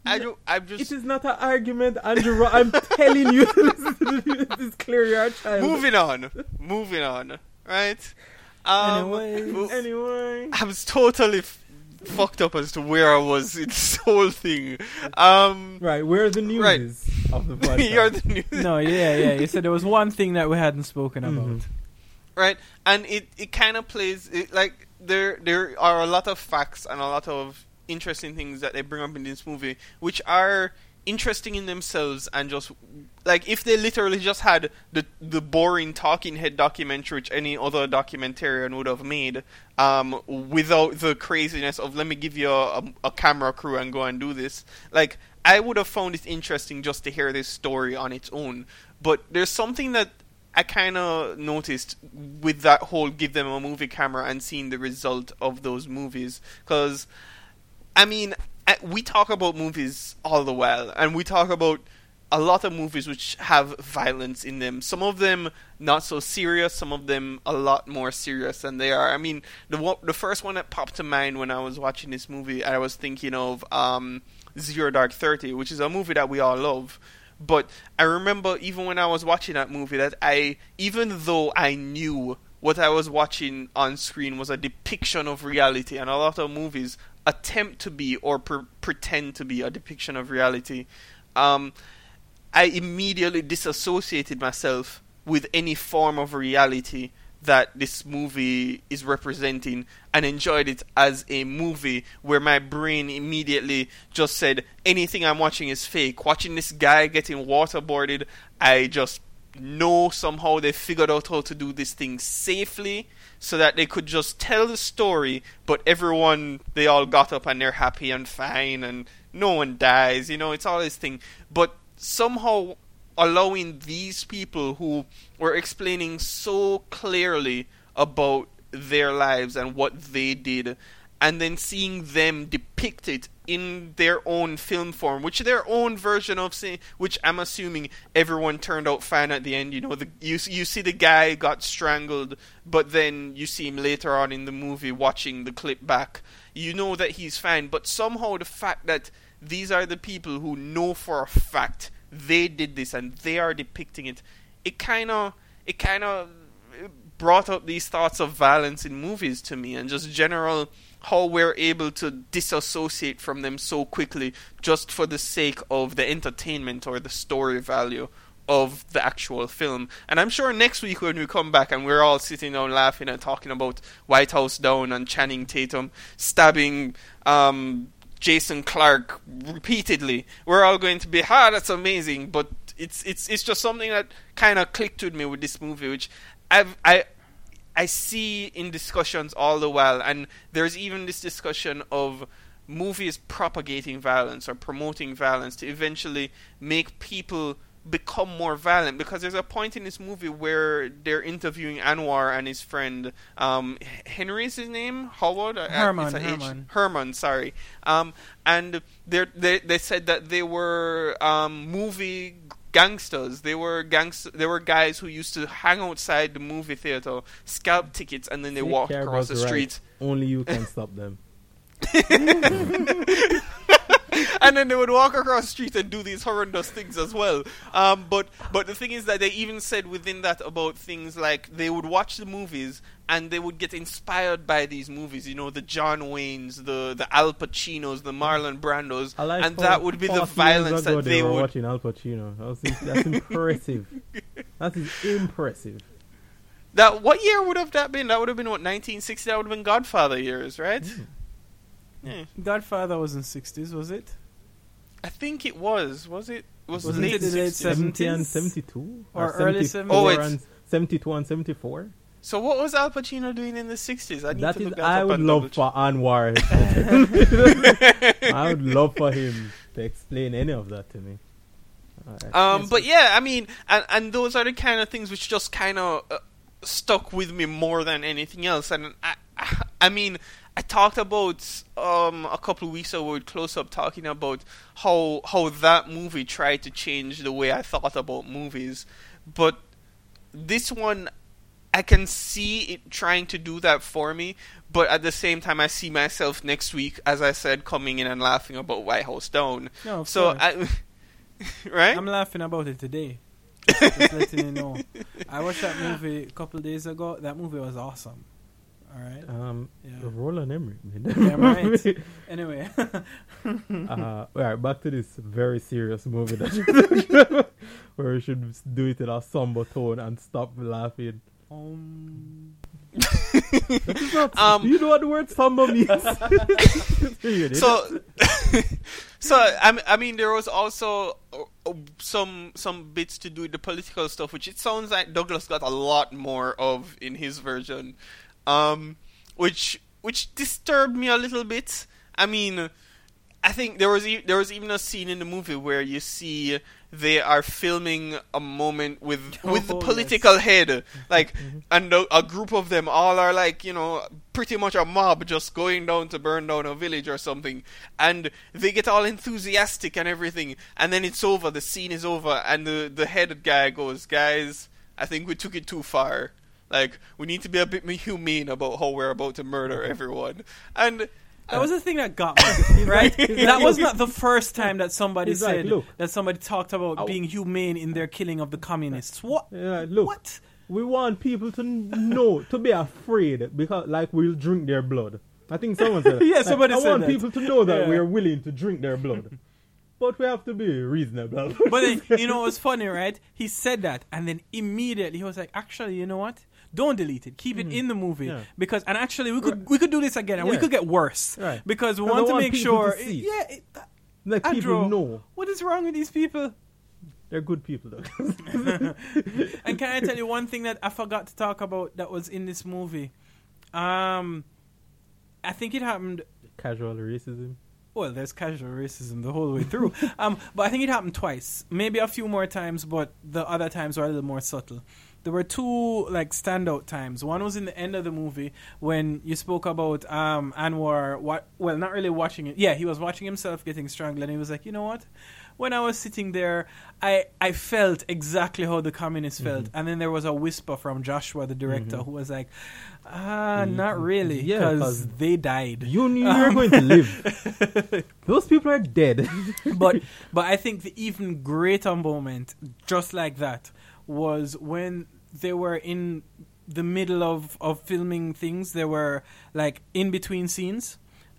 I don't. I'm It just is not an argument, Andrew. I'm telling you to listen to this. This clear your child. moving on. Moving on. Right. Um, Anyways. w- Anyway. I was totally f- fucked up as to where I was in this whole thing. Um, Right, where the news Right. is of the podcast. you're the news. No, yeah, yeah. You said there was one thing that we hadn't spoken about. Mhm. Right, and it, it kind of plays it, like there there are a lot of facts and a lot of interesting things that they bring up in this movie, which are interesting in themselves, and just like if they literally just had the the boring talking head documentary which any other documentarian would have made, um, without the craziness of let me give you a, a, a camera crew and go and do this, like I would have found it interesting just to hear this story on its own. But there's something that I kind of noticed with that whole give them a movie camera and seeing the result of those movies. Because, I mean, I- we talk about movies all the while, and we talk about a lot of movies which have violence in them. Some of them not so serious, some of them a lot more serious than they are. I mean, the one, the first one that popped to mind when I was watching this movie, I was thinking of um, Zero Dark Thirty, which is a movie that we all love. But I remember even when I was watching that movie that I, even though I knew what I was watching on screen was a depiction of reality, and a lot of movies attempt to be or pre- pretend to be a depiction of reality, um, I immediately disassociated myself with any form of reality that this movie is representing, and enjoyed it as a movie where my brain immediately just said anything I'm watching is fake. Watching this guy getting waterboarded, I just know somehow they figured out how to do this thing safely so that they could just tell the story, but everyone, they all got up and they're happy and fine and no one dies, you know, it's all this thing. But somehow allowing these people who were explaining so clearly about their lives and what they did, and then seeing them depict it in their own film form, which their own version of say, which I'm assuming everyone turned out fine at the end. You know, the you you see the guy got strangled, but then you see him later on in the movie watching the clip back. You know that he's fine, but somehow the fact that these are the people who know for a fact they did this and they are depicting it, it kind of it kind of brought up these thoughts of violence in movies to me, and just general how we're able to disassociate from them so quickly just for the sake of the entertainment or the story value of the actual film. And I'm sure next week when we come back and we're all sitting down laughing and talking about White House Down and Channing Tatum stabbing um Jason Clarke repeatedly, we're all going to be, ah, that's amazing. But it's it's it's just something that kind of clicked with me with this movie, which I've I I see in discussions all the while, and there's even this discussion of movies propagating violence or promoting violence to eventually make people become more violent, because there's a point in this movie where they're interviewing Anwar and his friend um, Henry is his name Howard Herman uh, Herman H- Herman sorry um, and they they said that they were um, movie gangsters. They were gangster. They were guys who used to hang outside the movie theater, scalp tickets, and then they Take walked care across the about street. right. Only you can stop them. And then they would walk across the street and do these horrendous things as well. Um, but but the thing is that they even said within that about things like they would watch the movies and they would get inspired by these movies. You know, the John Waynes, the the Al Pacinos, the Marlon Brandos, I like and how that would be the forty years violence ago that they they were would. watching Al Pacino. That was, that's impressive. That is impressive. That what year would have that been? That would have been what, nineteen sixty. That would have been Godfather years, right? Mm. Yeah, Godfather was in sixties, was it? I think it was. Was it? Was, Wasn't late it the late sixties? seventy and seventies? seventy-two? Or early seventy-four Oh, it's- and seventy-two and seventy-four? So what was Al Pacino doing in the sixties? I need That to is, look that I up would and love double for Anwar. I would love for him to explain any of that to me. Alright. Um, Yes. but yeah, I mean, and, and those are the kind of things which just kind of uh, stuck with me more than anything else. And I, I, I mean, I talked about um a couple of weeks ago with Close Up talking about how how that movie tried to change the way I thought about movies, but this one, I can see it trying to do that for me, but at the same time, I see myself next week, as I said, coming in and laughing about White House Down. No, of so, course. I, right? I'm laughing about it today. Just letting you know. I watched that movie a couple of days ago. That movie was awesome. All right. Um, Yeah. Roland Emmerich. Yeah, right. Anyway. uh, all right, back to this very serious movie that where we should do it in a somber tone and stop laughing. Um, That is not, Um, do you know what the word somber means? so, so I, m- I mean, there was also uh, uh, some some bits to do with the political stuff, which it sounds like Douglas got a lot more of in his version, um, which which disturbed me a little bit. I mean, I think there was e- there was even a scene in the movie where you see they are filming a moment with Oh, with the yes. political head, like, and a, a group of them all are like, you know, pretty much a mob just going down to burn down a village or something, and they get all enthusiastic and everything, and then it's over, the scene is over, and the the head guy goes, guys, I think we took it too far. Like, we need to be a bit more humane about how we're about to murder everyone, and. that was the thing that got me, right? That was not the first time that somebody He's like, said look. that somebody talked about Ow. being humane in their killing of the communists. What? Yeah, look, What? we want people to know, to be afraid, because like we'll drink their blood. I think someone said that. Yeah, Like, somebody I said want that. people to know that Yeah. we are willing to drink their blood. But we have to be reasonable. But then, you know, it was funny, right? He said that, and then immediately he was like, "Actually, you know what? Don't delete it. Keep it in the movie Yeah. because, and actually, we could we could do this again, and we Yeah. could get worse, Right. because we 'Cause I want to want make people sure. to see. Yeah, it, Like Andrew, people know what is wrong with these people? they're good people though. And can I tell you one thing that I forgot to talk about that was in this movie? Um, I think it happened. Casual racism. Well, there's casual racism the whole way through. um, but I think it happened twice, maybe a few more times, but the other times were a little more subtle. There were two like standout times. One was in the end of the movie when you spoke about um, Anwar. Wa- well, not really watching it. Yeah, he was watching himself getting strangled, and he was like, you know what? When I was sitting there, I I felt exactly how the communists felt. And then there was a whisper from Joshua, the director, who was like, ah, not really, Yeah, because 'cause they died. You knew you were going to live. Those people are dead. but but I think the even greater moment, just like that, was when they were in the middle of, of filming things. They were like in between scenes,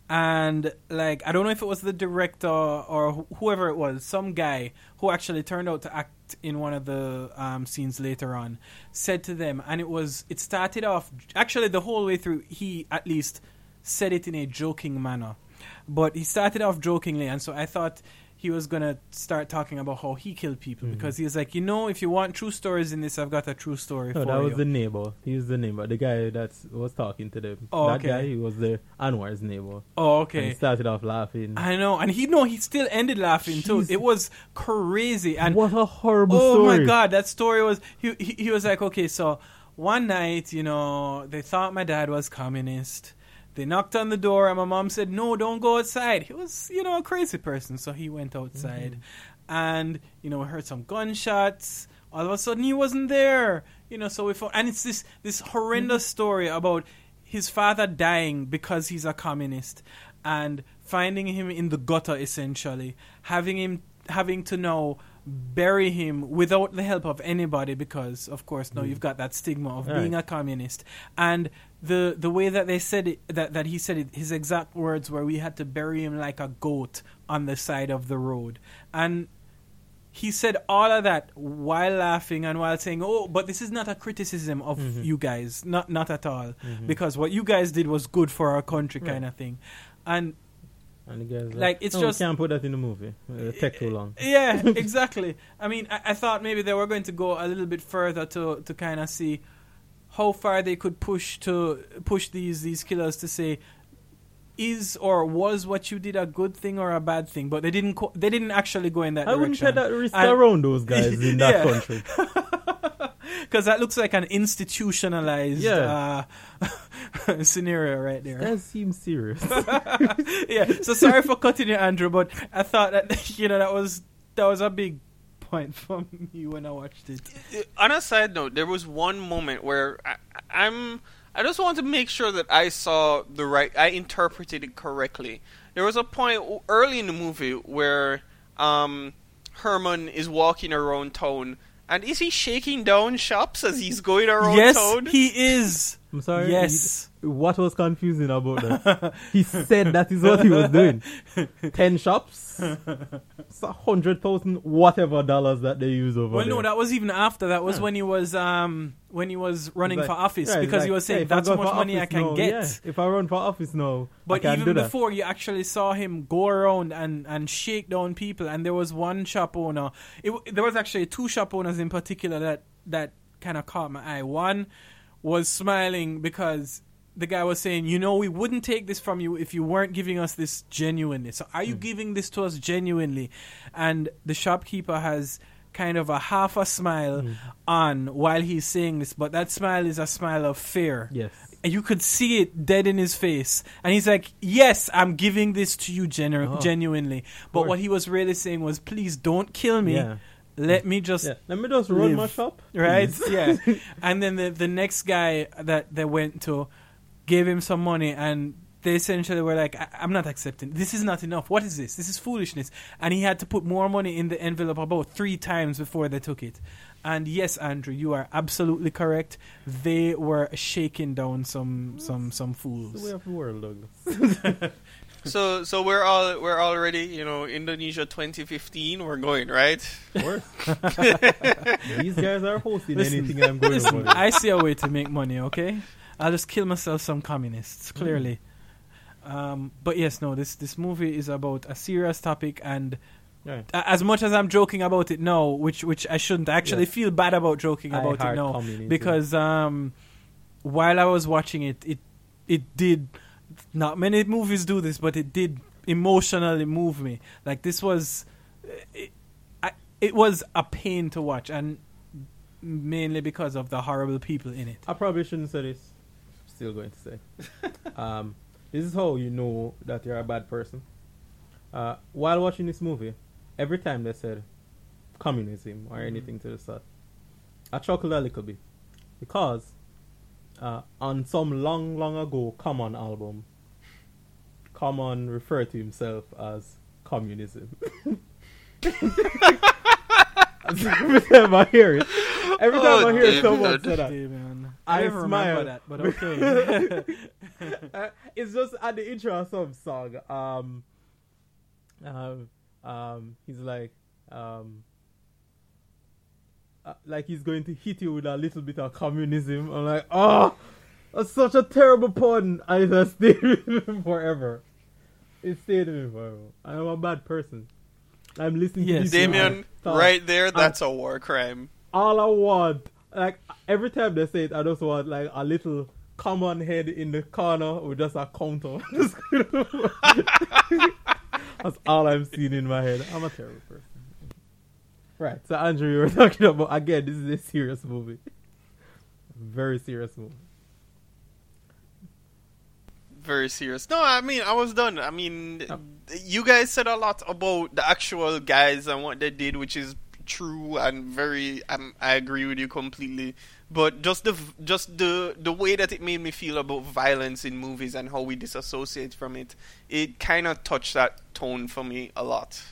and like I don't know if it was the director or wh- whoever it was, some guy who actually turned out to act in one of the um, scenes later on, said to them, and it was it started off actually the whole way through. He at least said it in a joking manner. But he started off jokingly, and so I thought he was going to start talking about how he killed people, because he was like, you know, if you want true stories in this, I've got a true story No, for that you. was the neighbor. He was the neighbor. The guy that was talking to them. Oh, that okay. guy, he was the Anwar's neighbor. oh, And he okay. started off laughing. I know, and he no, he still ended laughing too. Jeez. It was crazy, and what a horrible oh story. my god, that story was. He, he he was like, okay, so one night, you know, they thought my dad was communist. They knocked on the door, and my mom said, no, don't go outside. He was, you know, a crazy person, so he went outside. Mm-hmm. And, you know, we heard some gunshots. All of a sudden, he wasn't there. You know, so we found, and it's this, this horrendous Mm-hmm. story about his father dying because he's a communist, and finding him in the gutter, essentially. Having him, having to now bury him without the help of anybody, because of course now you've got that stigma of being Right. a communist. And the the way that they said it, that, that he said it, his exact words were, we had to bury him like a goat on the side of the road. And he said all of that while laughing and while saying, oh, but this is not a criticism of you guys, not not at all, because what you guys did was good for our country, kind of thing. And And the guy's Like, it's no, just- we can't put that in the movie. It'll take too long. yeah, exactly. I mean, I, I thought maybe they were going to go a little bit further to, to kind of see how far they could push to push these these killers to say, is or was what you did a good thing or a bad thing? But they didn't. Co- they didn't actually go in that I wouldn't direction. take that risk And- around those guys in that Yeah. country. Because that looks like an institutionalized Yeah. uh, scenario right there. That seems serious. Yeah. So sorry for cutting you, Andrew, but I thought that you know that was that was a big point for me when I watched it. On a side note, there was one moment where I, I'm. I just want to make sure that I saw the right. I interpreted it correctly. There was a point early in the movie where um, Herman is walking around town, and is he shaking down shops as he's going around Yes, town? he is. I'm sorry. Yes. he- what was confusing about that? He said that is what he was doing. Ten shops, it's a hundred thousand whatever dollars that they use over Well, there. no, that was even after. That was when he was um when he was running Like, for office yeah, because like, he was saying yeah, if I that's go how much for money I office can now, get. yeah, if I run for office now, I But can even do that. before, you actually saw him go around and, and shake down people. And there was one shop owner. It, w- there was actually two shop owners in particular that, that kind of caught my eye. One was smiling because the guy was saying, you know, we wouldn't take this from you if you weren't giving us this genuinely. So are you Hmm. giving this to us genuinely? And the shopkeeper has kind of a half a smile Hmm. on while he's saying this. But that smile is a smile of fear. Yes. And you could see it dead in his face. And he's like, yes, I'm giving this to you genu- Oh, genuinely. But course. what he was really saying was, please don't kill me. Yeah. Let me just, Yeah. Let me just run live. my shop. right? please. Yeah. And then the, the next guy that they went to gave him some money, and they essentially were like, I- I'm not accepting. This is not enough. What is this? This is foolishness. And he had to put more money in the envelope about three times before they took it. And yes, Andrew, you are absolutely correct. They were shaking down some some some It's the way fools. of the world, Douglas. So, so we're all we're already, you know, Indonesia twenty fifteen. We're going, right? Of course. These guys are hosting Listen, anything I'm going Listen, over there. I see a way to make money, okay? I'll just kill myself some communists, clearly. Um, but yes, no, this, this movie is about a serious topic, and Right. a- as much as I'm joking about it now, which which I shouldn't, I actually Yes. feel bad about joking I about it heart now. communism. Because um, while I was watching it, it it did, not many movies do this, but it did emotionally move me. Like, this was, it, I, it was a pain to watch, and mainly because of the horrible people in it. I probably shouldn't say this. Still going to say. um, this is how you know that you're a bad person. Uh, while watching this movie, every time they said communism or anything to the sort, I chuckled a little bit. Because uh, on some long, long ago Common album, Common referred to himself as communism. Every time I hear it, every time Oh, I hear David. someone say that, Hey, man. I never smile. remember that, but okay. uh, it's just at the intro of some song. Um, um, um, he's like, um, uh, like he's going to hit you with a little bit of communism. I'm like, oh, that's such a terrible pun, and it has stayed with me forever. It stayed with me forever. I am a bad person. I'm listening Yes. to these Damien, people talk. right there, that's a war crime. All I want, like every time they say it, I just want like a little common head in the corner with just a counter. That's all I'm seeing in my head. I'm a terrible person. Right, so Andrew, you were talking about, again, this is a serious movie. Very serious movie. Very serious. No, I mean, I was done. I mean, Oh. you guys said a lot about the actual guys and what they did, which is true and very. Um, I agree with you completely. But just the just the the way that it made me feel about violence in movies and how we disassociate from it, it kind of touched that tone for me a lot.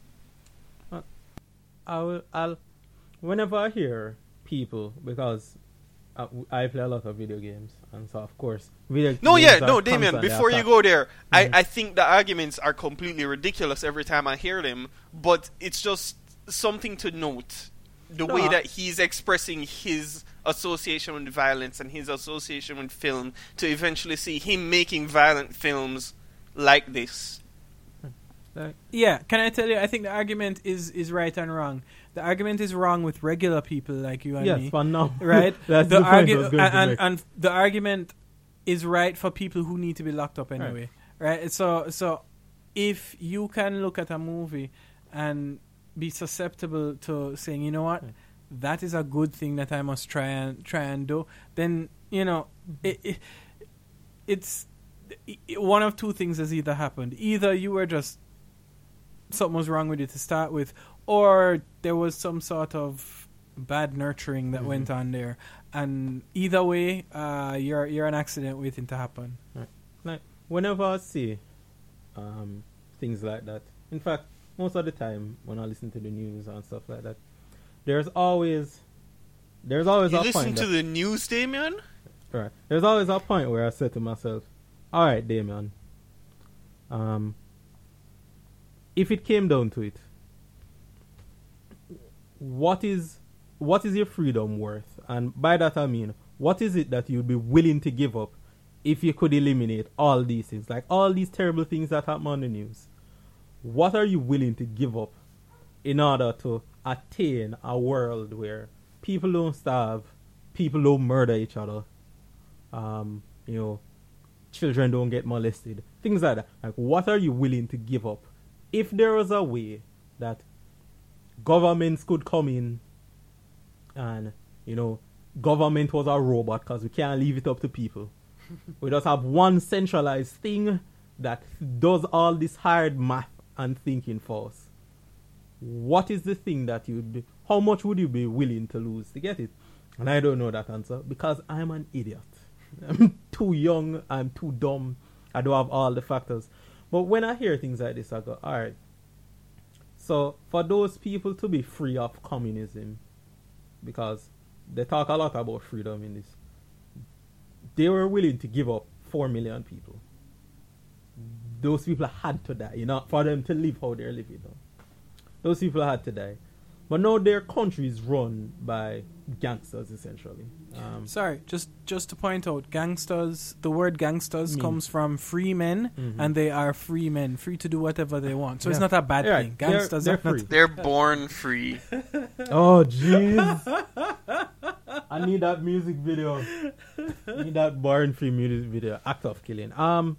I will, I'll, whenever I hear people, because I, I play a lot of video games, and so of course, video No, games yeah, are no, Damien. constantly Before you attacked. go there, Mhm. I I think the arguments are completely ridiculous every time I hear them. But it's just something to note. The No, way I- that he's expressing his association with violence and his association with film to eventually see him making violent films like this. Like, Yeah, can I tell you? I think the argument is, is right and wrong. The argument is wrong with regular people like you and yes, me, for now, right? That's the the, point I argu- was going and, to and, make. and the argument is right for people who need to be locked up anyway, right? So, so if you can look at a movie and be susceptible to saying, you know what, Right. that is a good thing that I must try and try and do, then you know it, it, it's it, one of two things has either happened. Either you were just something was wrong with you to start with, or there was some sort of bad nurturing that Mhm. went on there. And either way, uh, you're you're an accident waiting to happen. Like whenever I see um, things like that, in fact, most of the time when I listen to the news and stuff like that, there's always there's always You a listen point to that- the news, Damien? right. There's always a point where I say to myself, "All right, Damien. Um, if it came down to it, what is what is your freedom worth? And by that I mean, what is it that you'd be willing to give up if you could eliminate all these things, like all these terrible things that happen on the news? What are you willing to give up in order to attain a world where people don't starve, people don't murder each other, um, you know, children don't get molested, things like that? Like, what are you willing to give up if there was a way that governments could come in and, you know, government was a robot because we can't leave it up to people. We just have one centralized thing that does all this hard math and thinking for us. What is the thing that you'd be, how much would you be willing to lose to get it? And I don't know that answer because I'm an idiot. I'm too young, I'm too dumb, I don't have all the factors. But when I hear things like this, I go, alright, so for those people to be free of communism, because they talk a lot about freedom in this, they were willing to give up four million people. Those people had to die, you know, for them to live how they're living. Though. Those people had to die. But now their country is run by gangsters, essentially. Um, Sorry, just just to point out, gangsters. The word gangsters Me. comes from free men, Mhm. and they are free men, free to do whatever they want. So it's Yeah. not a bad Yeah, thing. they're- Gangsters they're are not. free. They're born free. oh, jeez. I need that music video. I need that Born Free music video. Act of killing. Um,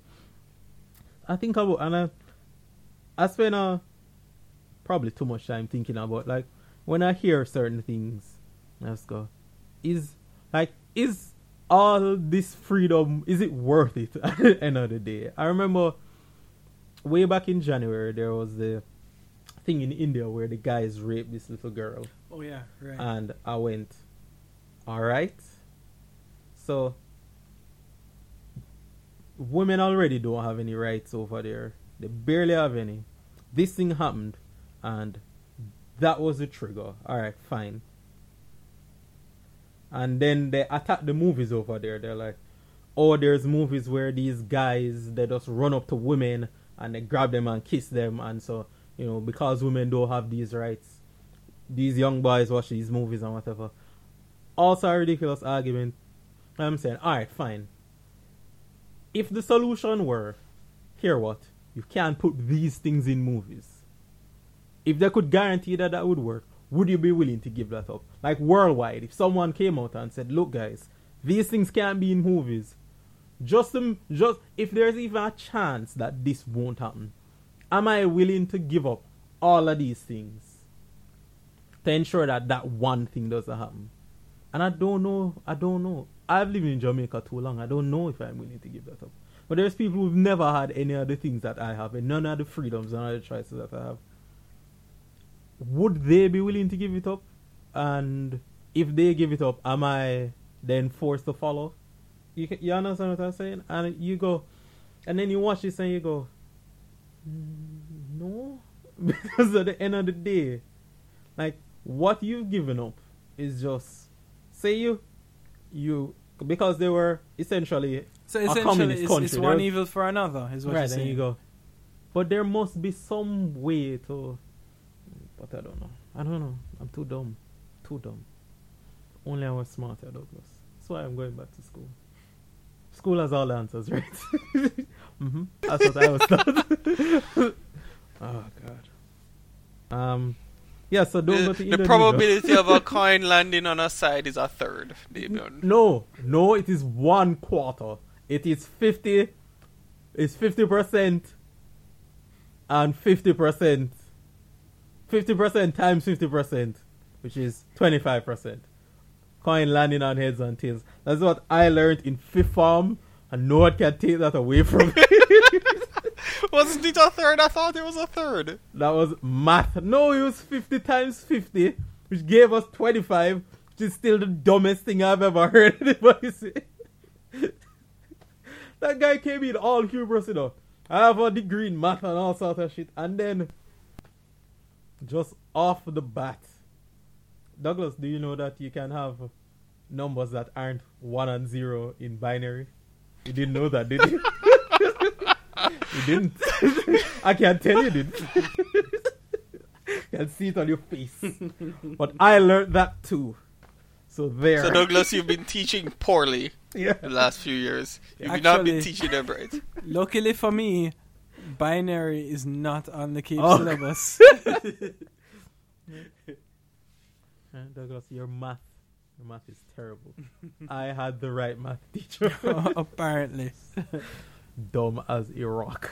I think about, and I, I spend uh, probably too much time thinking about, like, when I hear certain things, I just go, is, like, is all this freedom, is it worth it at the end of the day? I remember way back in January, there was the thing in India where the guys raped this little girl. Oh yeah, right. And I went, alright. So, women already don't have any rights over there. They barely have any. This thing happened, and that was the trigger. Alright, fine. And then they attack the movies over there. They're like, oh, there's movies where these guys, they just run up to women and they grab them and kiss them. And so, you know, because women don't have these rights, these young boys watch these movies and whatever. Also a ridiculous argument. I'm saying, alright, fine. If the solution were, here what, you can't put these things in movies. If they could guarantee that that would work, would you be willing to give that up? Like worldwide, if someone came out and said, look guys, these things can't be in movies. Just, um, just if there's even a chance that this won't happen, am I willing to give up all of these things to ensure that that one thing doesn't happen? And I don't know, I don't know. I've lived in Jamaica too long. I don't know if I'm willing to give that up. But there's people who've never had any of the things that I have, and none of the freedoms, none of the choices that I have. Would they be willing to give it up? And if they give it up, am I then forced to follow? You, you understand what I'm saying? And you go, and then you watch this and you go, mm, no. Because at the end of the day, like, what you've given up is just, say you, you, because they were essentially So a essentially, communist it's, country. it's one There's- evil for another, is what right, you're and saying. you go, but there must be some way to, but I don't know. I don't know. I'm too dumb. Too dumb. Only I was smarter, Douglas. That's why I'm going back to school. School has all the answers, right? mm-hmm. That's what I was taught. Oh, God. Um, yeah, so don't go The, to the Indonesia. probability of a coin landing on a side is a third, Damien. No, no, it is one quarter. It is fifty. It's fifty percent and fifty percent. Fifty percent times fifty percent, which is twenty-five percent. Coin landing on heads and tails. That's what I learned in fifth form, and no one can take that away from me. Wasn't it a third? I thought it was a third. That was math. No, it was fifty times fifty, which gave us twenty-five, which is still the dumbest thing I've ever heard anybody say. That guy came in all hubris, you know. I have a degree in math and all sorts of shit. And then, just off the bat, Douglas, do you know that you can have numbers that aren't one and zero in binary? You didn't know that, did you? You didn't. I can't tell you, did. I can see it on your face. But I learned that too. So there. So Douglas, you've been teaching poorly Yeah. the last few years. You've Actually- not been teaching them right. Luckily for me, binary is not on the Cape Oh. syllabus. Uh, Douglas, your math, your math is terrible. I had the right math teacher. Apparently. Dumb as a rock.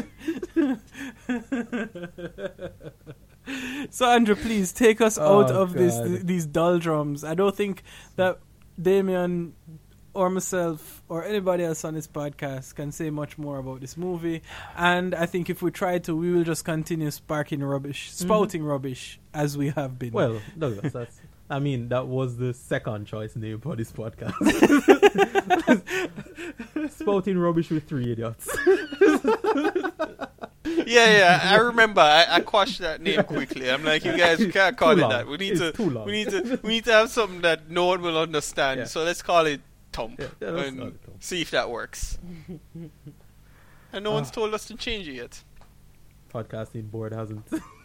So Andrew, please take us Oh, out of this God. th- these doldrums. I don't think that Damien or myself or anybody else on this podcast can say much more about this movie. And I think if we try to, we will just continue sparking rubbish, spouting rubbish as we have been. Well, Douglas, that's. I mean, that was the second choice name for this podcast. Spouting rubbish with three idiots. Yeah, yeah, I remember. I, I quashed that name quickly. I'm like, you guys, we can't call Too it long. that. We need It's to, too long. we need to, we need to have something that no one will understand. Yeah. So let's call it Thump Yeah, yeah, let's and call it Thump. see if that works. And no one's Ah. told us to change it yet. Podcasting board hasn't.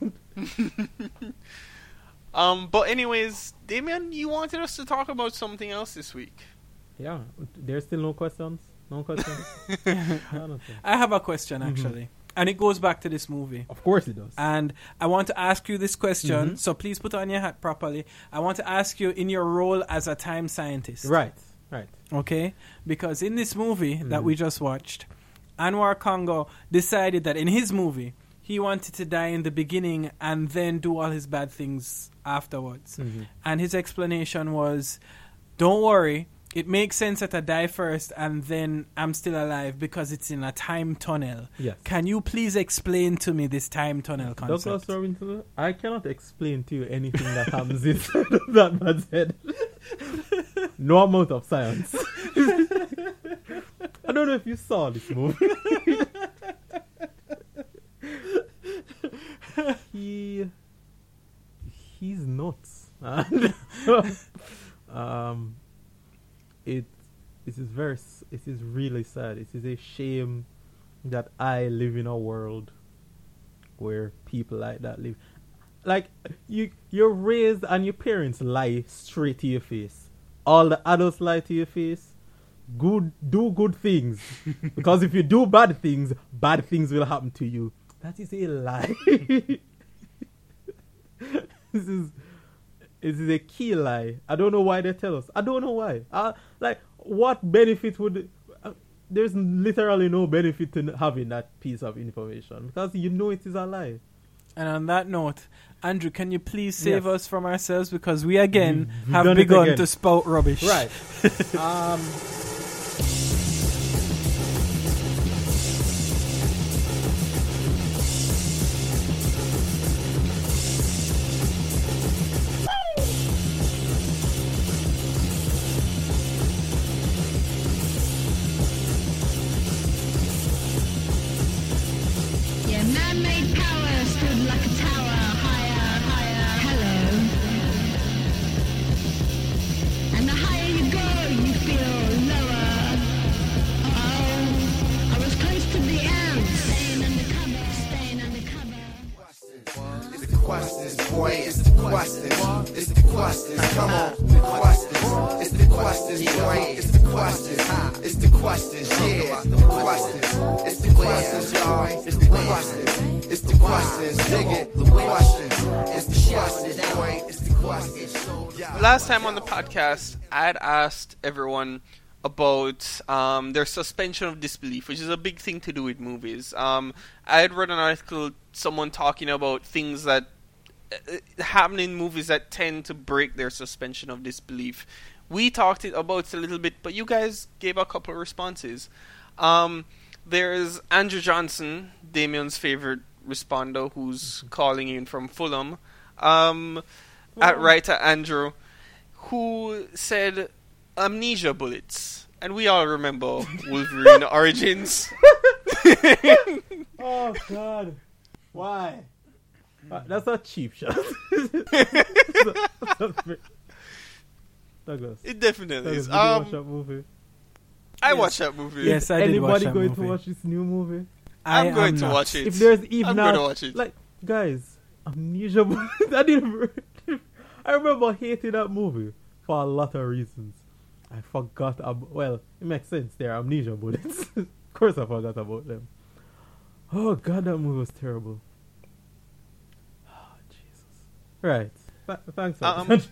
Um, but anyways, Damien, you wanted us to talk about something else this week. Yeah, there's still no questions. No questions. I don't think. I have a question Mm-hmm. actually, and it goes back to this movie. Of course it does. And I want to ask you this question, Mhm. so please put on your hat properly. I want to ask you in your role as a time scientist. Right, right. Okay? Because in this movie that Mhm. we just watched, Anwar Congo decided that in his movie, he wanted to die in the beginning and then do all his bad things afterwards. Mhm. And his explanation was, don't worry, it makes sense that I die first and then I'm still alive because it's in a time tunnel. Yes. Can you please explain to me this time tunnel Douglas concept? Robinson, I cannot explain to you anything that happens inside of that man's head. No amount of science. I don't know if you saw this movie. he he's nuts. And, um, it it is very s- it is really sad. It is a shame that I live in a world where people like that live. Like you, you're raised and your parents lie straight to your face. All the adults lie to your face. Good, do good things, because if you do bad things, bad things will happen to you. That is a lie. This is, this is a key lie. I don't know why they tell us. I don't know why. Uh, like, what benefit would? Uh, there's literally no benefit to having that piece of information because you know it is a lie. And on that note, Andrew, can you please save Yes. us from ourselves because we again We've have done it begun again. to spout rubbish. Right. um. Yeah, man-made power stood like a tower, higher, higher, hello. And the higher you go, you feel lower. Oh, I was close to the end, staying undercover, staying undercover. It's the questions, boy, it's the questions. It's the questions, come on, the questions. It's the questions, boy, it's the questions. It's the questions, yeah, the questions. It's the questions, y'all. It's the questions. It's the questions, dig it, the questions. It's the questions, boy, it's the questions. Yeah. Last time on the podcast, I had asked everyone about um, their suspension of disbelief, which is a big thing to do with movies. Um, I had read an article, someone talking about things that uh, happen in movies that tend to break their suspension of disbelief. We talked it about it a little bit, but you guys gave a couple of responses. Um, there's Andrew Johnson, Damien's favorite responder, who's calling in from Fulham. Um, at writer Andrew, who said amnesia bullets, and we all remember Wolverine Origins. Oh God, why? Uh, that's a cheap shot. Douglas, It definitely Douglas, is. did you Um, watch that movie? I Yes. watched that movie. Yes, I did Anybody watch that going movie. to watch this new movie? I I'm going am to not. watch it. If there's even I'm not, going to watch it. like, guys, amnesia. I didn't. I remember hating that movie for a lot of reasons. I forgot. Ab- well, it makes sense. They're amnesia bullets. Of course, I forgot about them. Oh God, that movie was terrible. Oh Jesus. Right. Th- thanks. Um, Alex.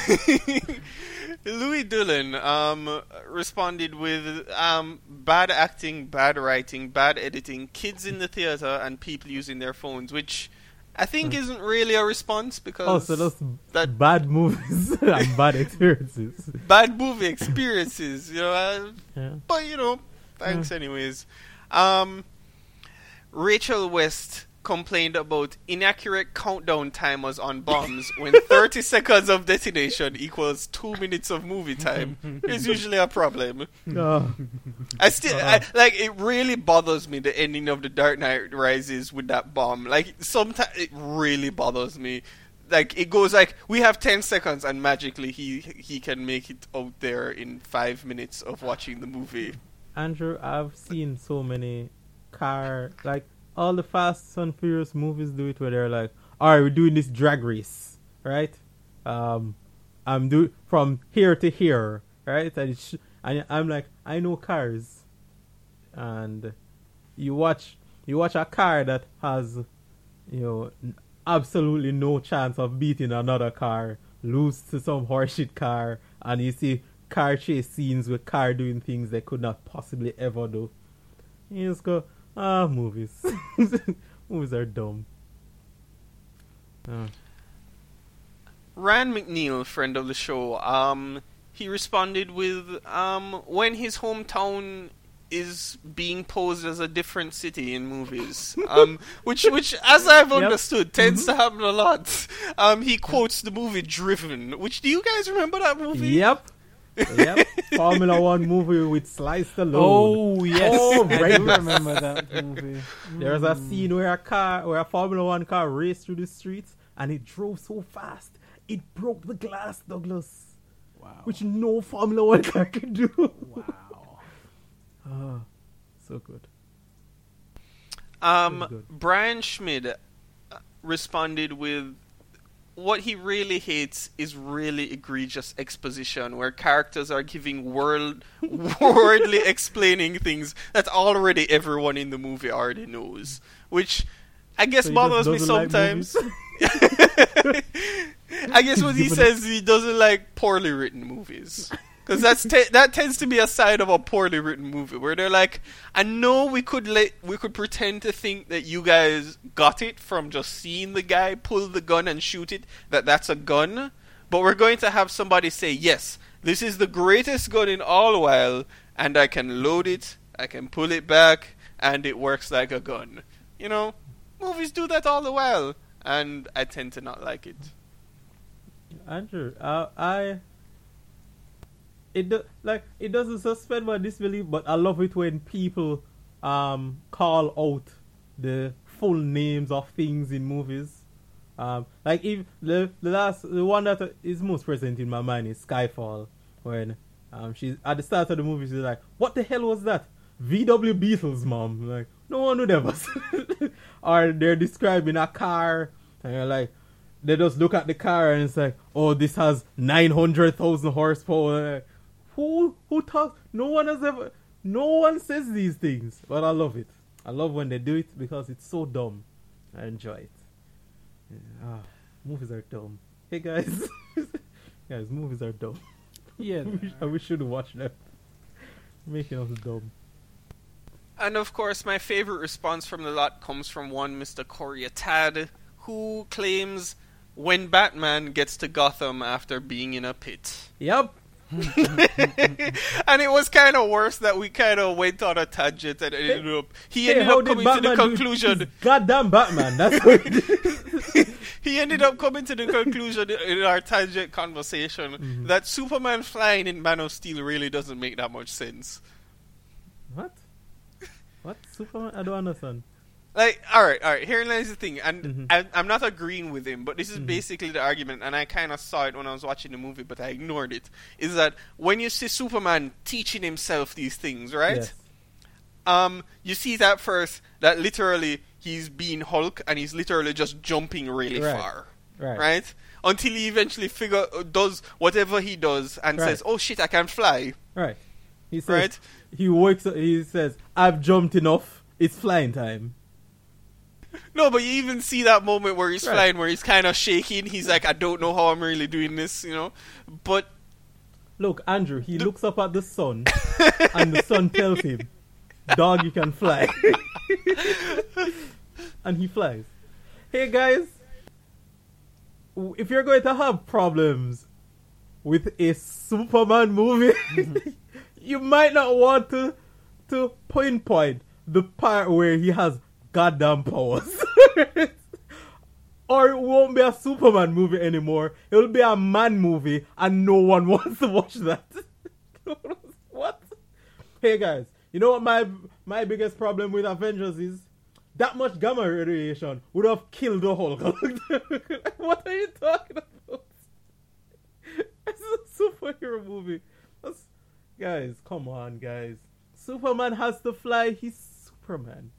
Louis Dillon um, responded with um, bad acting, bad writing, bad editing, kids in the theater, and people using their phones, which I think isn't really a response because Oh, so those that bad movies and bad experiences. bad movie experiences, you know. Uh, Yeah. but you know, thanks anyways. Um, Rachel West complained about inaccurate countdown timers on bombs when thirty seconds of detonation equals two minutes of movie time. It's usually a problem. Oh. I still I, like it. Really bothers me the ending of The Dark Knight Rises with that bomb. Like sometimes it really bothers me. Like it goes like we have ten seconds and magically he he can make it out there in five minutes of watching the movie. Andrew, I've seen so many car, like all the Fast and Furious movies do it where they're like, alright, we're doing this drag race, right? Um, I'm do from here to here, right? And, it's sh- and I'm like, I know cars, and you watch, you watch a car that has, you know, n- absolutely no chance of beating another car, lose to some horseshit car, and you see car chase scenes with car doing things they could not possibly ever do. You just go, ah, movies. Movies are dumb. Ah. Rand McNeil, friend of the show, um, he responded with, um, when his hometown is being posed as a different city in movies, um, which, which, as I've Yep. understood, tends to happen a lot. Um, he quotes the movie Driven, which, do you guys remember that movie? Yep. Yep. Formula One movie with Sly Stallone. Oh yes, Oh, I right. do remember that movie. There's a scene where a car, where a Formula One car raced through the streets and it drove so fast it broke the glass, Douglas. Wow. Which no Formula One car can do. Wow. Oh, so good. Um, That's good. Brian Schmid uh, responded with, what he really hates is really egregious exposition where characters are giving world worldly explaining things that already everyone in the movie already knows, which I guess So he bothers just me doesn't like sometimes. movies? I guess what he Given- says, he doesn't like poorly written movies. Because that's te- that tends to be a side of a poorly written movie where they're like, I know we could let we could pretend to think that you guys got it from just seeing the guy pull the gun and shoot it, that that's a gun, but we're going to have somebody say, yes, this is the greatest gun in all the while, and I can load it, I can pull it back, and it works like a gun. You know, movies do that all the while, and I tend to not like it. Andrew, uh, I it do, like it doesn't suspend my disbelief, but I love it when people um call out the full names of things in movies. Um, like if the the last the one that is most present in my mind is Skyfall, when um she's at the start of the movie she's like, "What the hell was that? V W Beetles, mom." Like, no one would ever. Or they're describing a car, and you're like, they just look at the car and it's like, oh, this has nine hundred thousand horsepower. Like, who who talks? No one has ever. No one says these things, but I love it. I love when they do it because it's so dumb. I enjoy it. Yeah, ah, movies are dumb. Hey guys, guys, movies are dumb. Yeah. we, sh- we should watch them. Making us dumb. And of course, my favorite response from the lot comes from one Mister Corey Tad, who claims when Batman gets to Gotham after being in a pit. Yep. And it was kind of worse that we kind of went on a tangent and ended up. He Hey, ended how up did coming to the Batman do it? conclusion. He's goddamn Batman. That's what he did. He ended up coming to the conclusion in our tangent conversation Mm-hmm. that Superman flying in Man of Steel really doesn't make that much sense. What? What? Superman? I don't understand. Like, all right, all right. Here lies the thing, and Mhm. I, I'm not agreeing with him, but this is Mhm. basically the argument, and I kind of saw it when I was watching the movie, but I ignored it. Is that when you see Superman teaching himself these things, right? Yes. Um, you see that first that literally he's being Hulk and he's literally just jumping really Right. far, Right. right? Until he eventually figure does whatever he does and Right. says, "Oh shit, I can fly." Right. He says, Right? he wakes up, he says, I've jumped enough. It's flying time. No, but you even see that moment where he's Right. flying, where he's kind of shaking. He's like, "I don't know how I'm really doing this," you know. But Look, Andrew, he looks up at the sun, and the sun tells him, dog, you can fly. And he flies. Hey, guys, w- if you're going to have problems with a Superman movie, you might not want to to pinpoint the part where he has goddamn powers. Or it won't be a Superman movie anymore. It'll be a man movie, and no one wants to watch that. What? Hey guys, you know what my my biggest problem with Avengers is? That much gamma radiation would have killed the Hulk. What are you talking about? It's a superhero movie. That's, guys, come on, guys. Superman has to fly. He's Superman.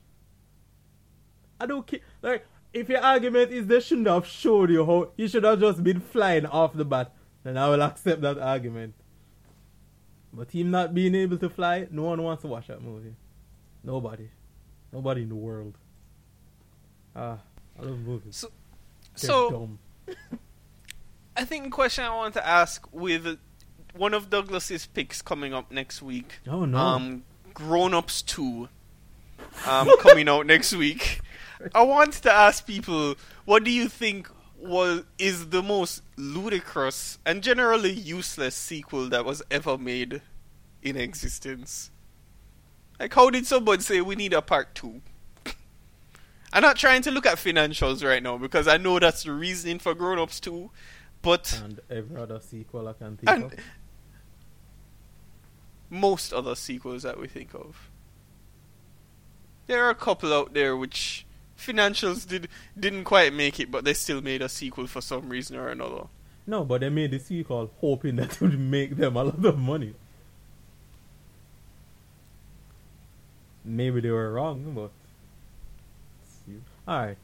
I don't care. Like, if your argument is they shouldn't have showed you how you should have just been flying off the bat, then I will accept that argument. But him not being able to fly, no one wants to watch that movie. Nobody. Nobody in the world. Ah, I love movies. So, They're so dumb. I think the question I want to ask with one of Douglas's picks coming up next week. Oh no. Um, Grown Ups two. Um, coming out next week. I want to ask people, what do you think was is the most ludicrous and generally useless sequel that was ever made in existence? Like, how did someone say we need a part two? I'm not trying to look at financials right now because I know that's the reasoning for Grown Ups two, but And every other sequel I can think and of. most other sequels that we think of. There are a couple out there which financials did didn't quite make it, but they still made a sequel for some reason or another. No, but they made the sequel hoping that it would make them a lot of money. Maybe they were wrong, but alright.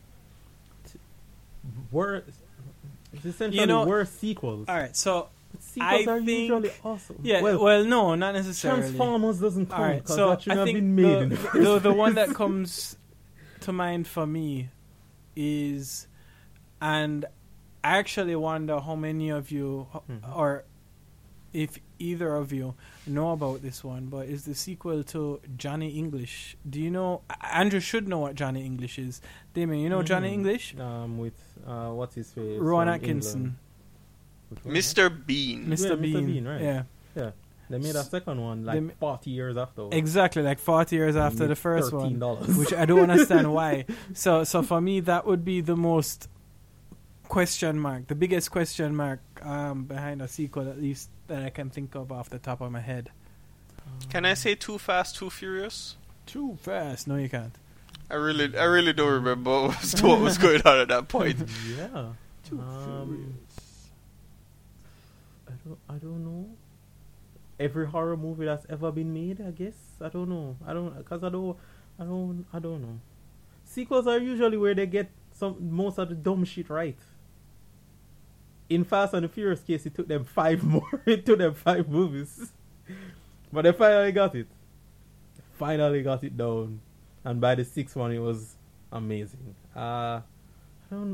Were it's essentially You know- were sequels. All right, so But sequels I are think- usually awesome. yeah, well, well, no, not necessarily. Transformers doesn't All count right, because so that should I have think been made the, in the the, first the one that place. comes to mind for me is, and I actually wonder how many of you, Mhm. or if either of you know about this one, but is the sequel to Johnny English. Do you know? Andrew should know what Johnny English is. Damien, you know Johnny Mhm. English? Um, with uh, what's his face? Rowan from Atkinson, England. Which one? Mister Bean. Mister Yeah, Bean. Mister Bean, right. Yeah, Yeah, they made a second one They like ma- forty years after. exactly, like forty years They after made the first thirteen one. dollars. Which I don't understand why. So, so for me, that would be the most question mark, the biggest question mark um, behind a sequel, at least that I can think of off the top of my head. Can I say Too Fast, Too Furious? Too fast? No, you can't. I really, I really don't remember what was, what was going on at that point. Yeah. Too Um, I don't. I don't know. Every horror movie that's ever been made, I guess. I don't know. I don't because I don't. I don't. I don't know. Sequels are usually where they get some most of the dumb shit right. In Fast and the Furious case, it took them five more. It took them five movies, but they finally got it. Finally got it down, and by the sixth one, it was amazing. Uh, I don't.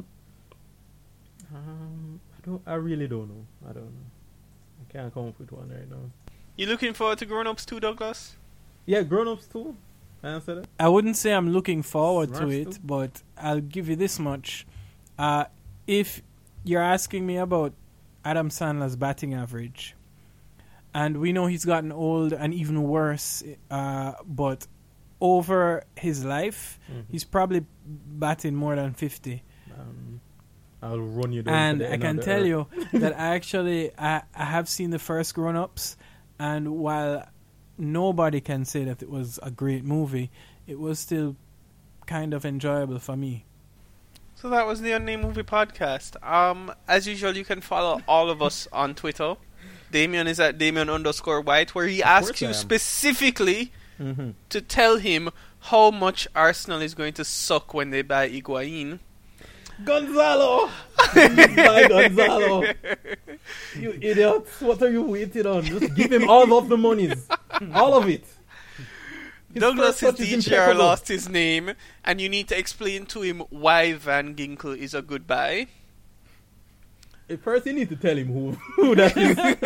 Um, I don't. I really don't know. I don't know. I can't come up with one right now. You looking forward to Grown Ups two, Douglas? Yeah, Grown Ups too. Can I answer that? I wouldn't say I'm looking forward to Smash it, too? but I'll give you this much. Uh, if you're asking me about Adam Sandler's batting average, and we know he's gotten old and even worse. Uh, but over his life, Mm-hmm. he's probably batting more than fifty. Um, I'll run you down. And to the I end can of the tell earth. you that I actually I, I have seen the first Grown Ups, and while nobody can say that it was a great movie, it was still kind of enjoyable for me. So that was the Unnamed Movie Podcast. Um, as usual, you can follow all of us on Twitter. Damien is at Damien underscore White, where he asks course I you am. specifically Mhm. to tell him how much Arsenal is going to suck when they buy Higuain. Gonzalo! By Gonzalo! You idiots! What are you waiting on? Just give him all of the monies. All of it. His Douglas' first touch D is J R impeccable. lost his name, and you need to explain to him why Van Ginkel is a good buy. At first, you need to tell him who, who that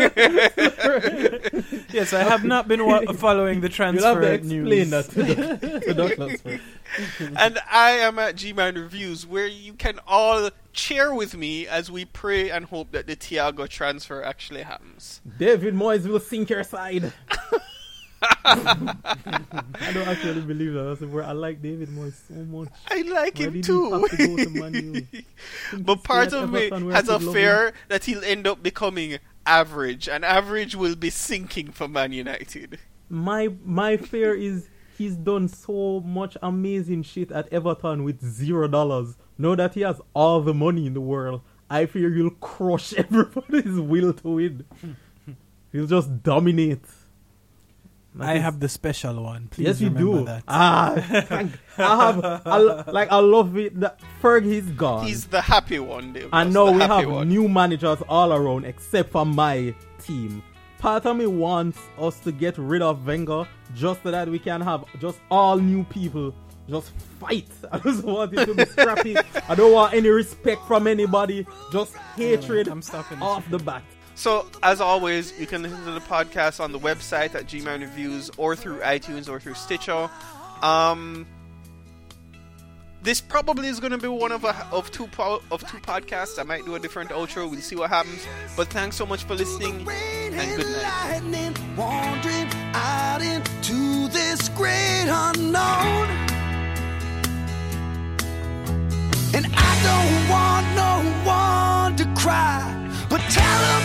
is. Yes, I have not been wa- following the transfer You'll have to explain news. that to, the, to Douglas first. And I am at G-Man Reviews, where you can all cheer with me as we pray and hope that the Thiago transfer actually happens. David Moyes will sink your side. I don't actually believe that. That's where I like David Moyes so much. I like Why him did he too. have to go to Man U? But part Stay at of me Everton where has I a could love fear that he'll end up becoming average, and average will be sinking for Man United. My my fear is he's done so much amazing shit at Everton with zero dollars. Now that he has all the money in the world, I fear he'll crush everybody's will to win. He'll just dominate. That I is- have the special one. Please yes, you remember do. that. Ah, thank- I have. I, lo- like I love it that Ferg is gone. He's the happy one, Dave. And That's now the we happy have one. new managers all around except for my team. Part of me wants us to get rid of Wenger just so that we can have just all new people just fight. I just want it to be scrappy. I don't want any respect from anybody. Just hatred I'm stopping. off the bat. So, as always, you can listen to the podcast on the website at G-Man Reviews or through iTunes or through Stitcher. Um, this probably is going to be one of a, of two po- of two podcasts. I might do a different outro. We'll see what happens. But thanks so much for listening, and good night. Lightning, wandering out into this great unknown. And I don't want no one to cry, but tell 'em